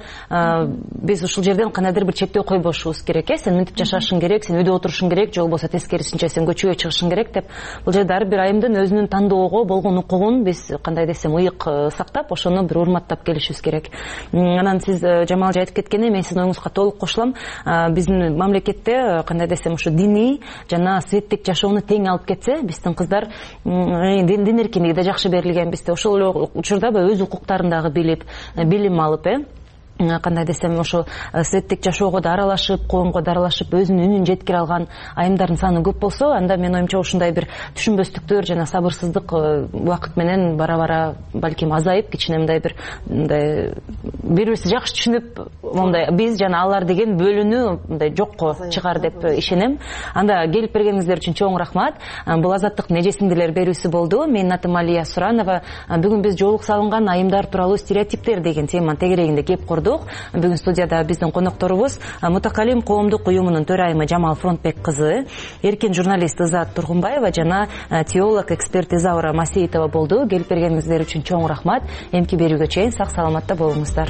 биз ушул жерден кандайдыр бир чектөө койбошубуз керек. Сен мынтип жашашың керек, сен үйдө отурушуң керек, же болбосо тескерисинче сен көчөгө чыгышың керек деп. Бул жерде ар бир айымдын өзүнүн тандоого болгон укугун биз кандай десем ыйык сактап, ошону бир урматтап келишибиз керек. Анан сиз Жамал эже айтып кеткендей, мен сиздин оюңузга толук кошулам. Биздин мамлекетте кандай десем ушу диний жана светтик жашоону тең алып кетсе, биздин кыздар дин эркиндиги да жакшы берилген бизде. Ошол эле учурда өз укуктарын дагы билип, билим алып, кандай десем ошо светтик жашоого да аралашып, коомго да аралашып, өзүнүн үнүн жеткире алган айымдардын саны көп болсо, анда менин оюмча ушундай бир түшүнбөстүктөр жана сабырсыздык убакыт менен бара бара балким азайып, кичине мындай бир мындай бири бирибизди жакшы түшүнүп, мындай биз жана алар деген бөлүнүү мындай жокко чыгар деп ишенем. Анда келип бергениңиздер үчүн чоң рахмат. Бул Азаттыктын эжесиңдилер берүүсү болду. Менин атым Алия Суранова. Бүгүн биз жоолук салынган айымдар тууралуу стереотиптер деген теманын тегерегинде кеп курдук. Бүгүн студияда биздин конокторубуз Мутакалим коомдук уюмунун төрайымы Жамал Фронтбек кызы, эркин журналист Ызат Тургунбаева жана теолог эксперт Изаура Масеитова болду. Келип бергениңиздер үчүн чоң рахмат. Эмки берүүгө чейин сак саламатта болуңуздар.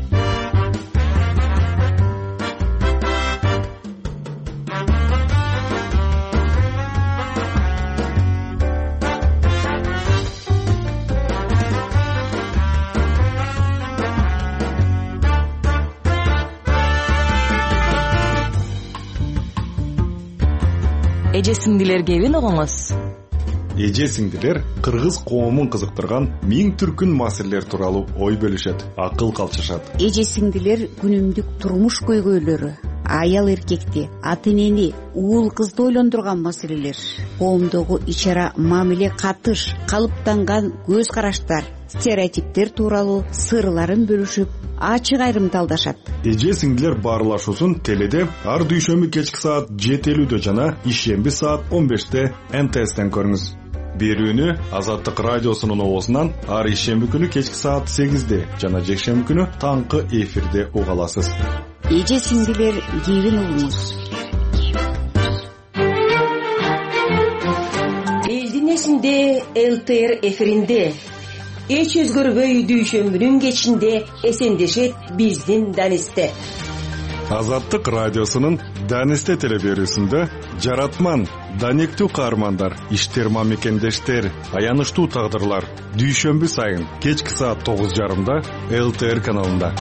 Эже сиңдилер кебин угуңуз. Эже сиңдилер кыргыз коомун кызыктырган миң түркүн маселелер тууралуу ой бөлүшөт, акыл калчышат. Эже сиңдилер күнүмдүк турмуш көйгөйлөрү, аял эркекти, ата энени, уул кызды ойлондурган маселелер, коомдогу ичара мамиле катыш, калыптанган көз караштар, стереотиптер тууралуу сырларын бөлүшүп, ачык айрымталдашат. Эже сиңдилер баарлашуусун теледе ар дүйшөмбү кечки саат 7:50 жана ишемби саат 15 НТСтен көрүңүз. Берүүнү Азаттык радиосунун оозунан ар ишемби күнү кечки саат 8 жана жекшемби күнү таңкы эфирде уга аласыз. Эже сиңдилер кебин угуңуз. Элдин эсинде ЛТР эфиринде эч өзгөрбөй дүйшөмбүнүн кечинде эсендешет биздин Данисте. Азаттык радиосунун Данисте телеберүүсүндө жаратман, данектүү каармандар, иштерма мекендештер, аянычтуу тагдырлар дүйшөмбү сайын кечки саат 9:30 ЛТР каналында.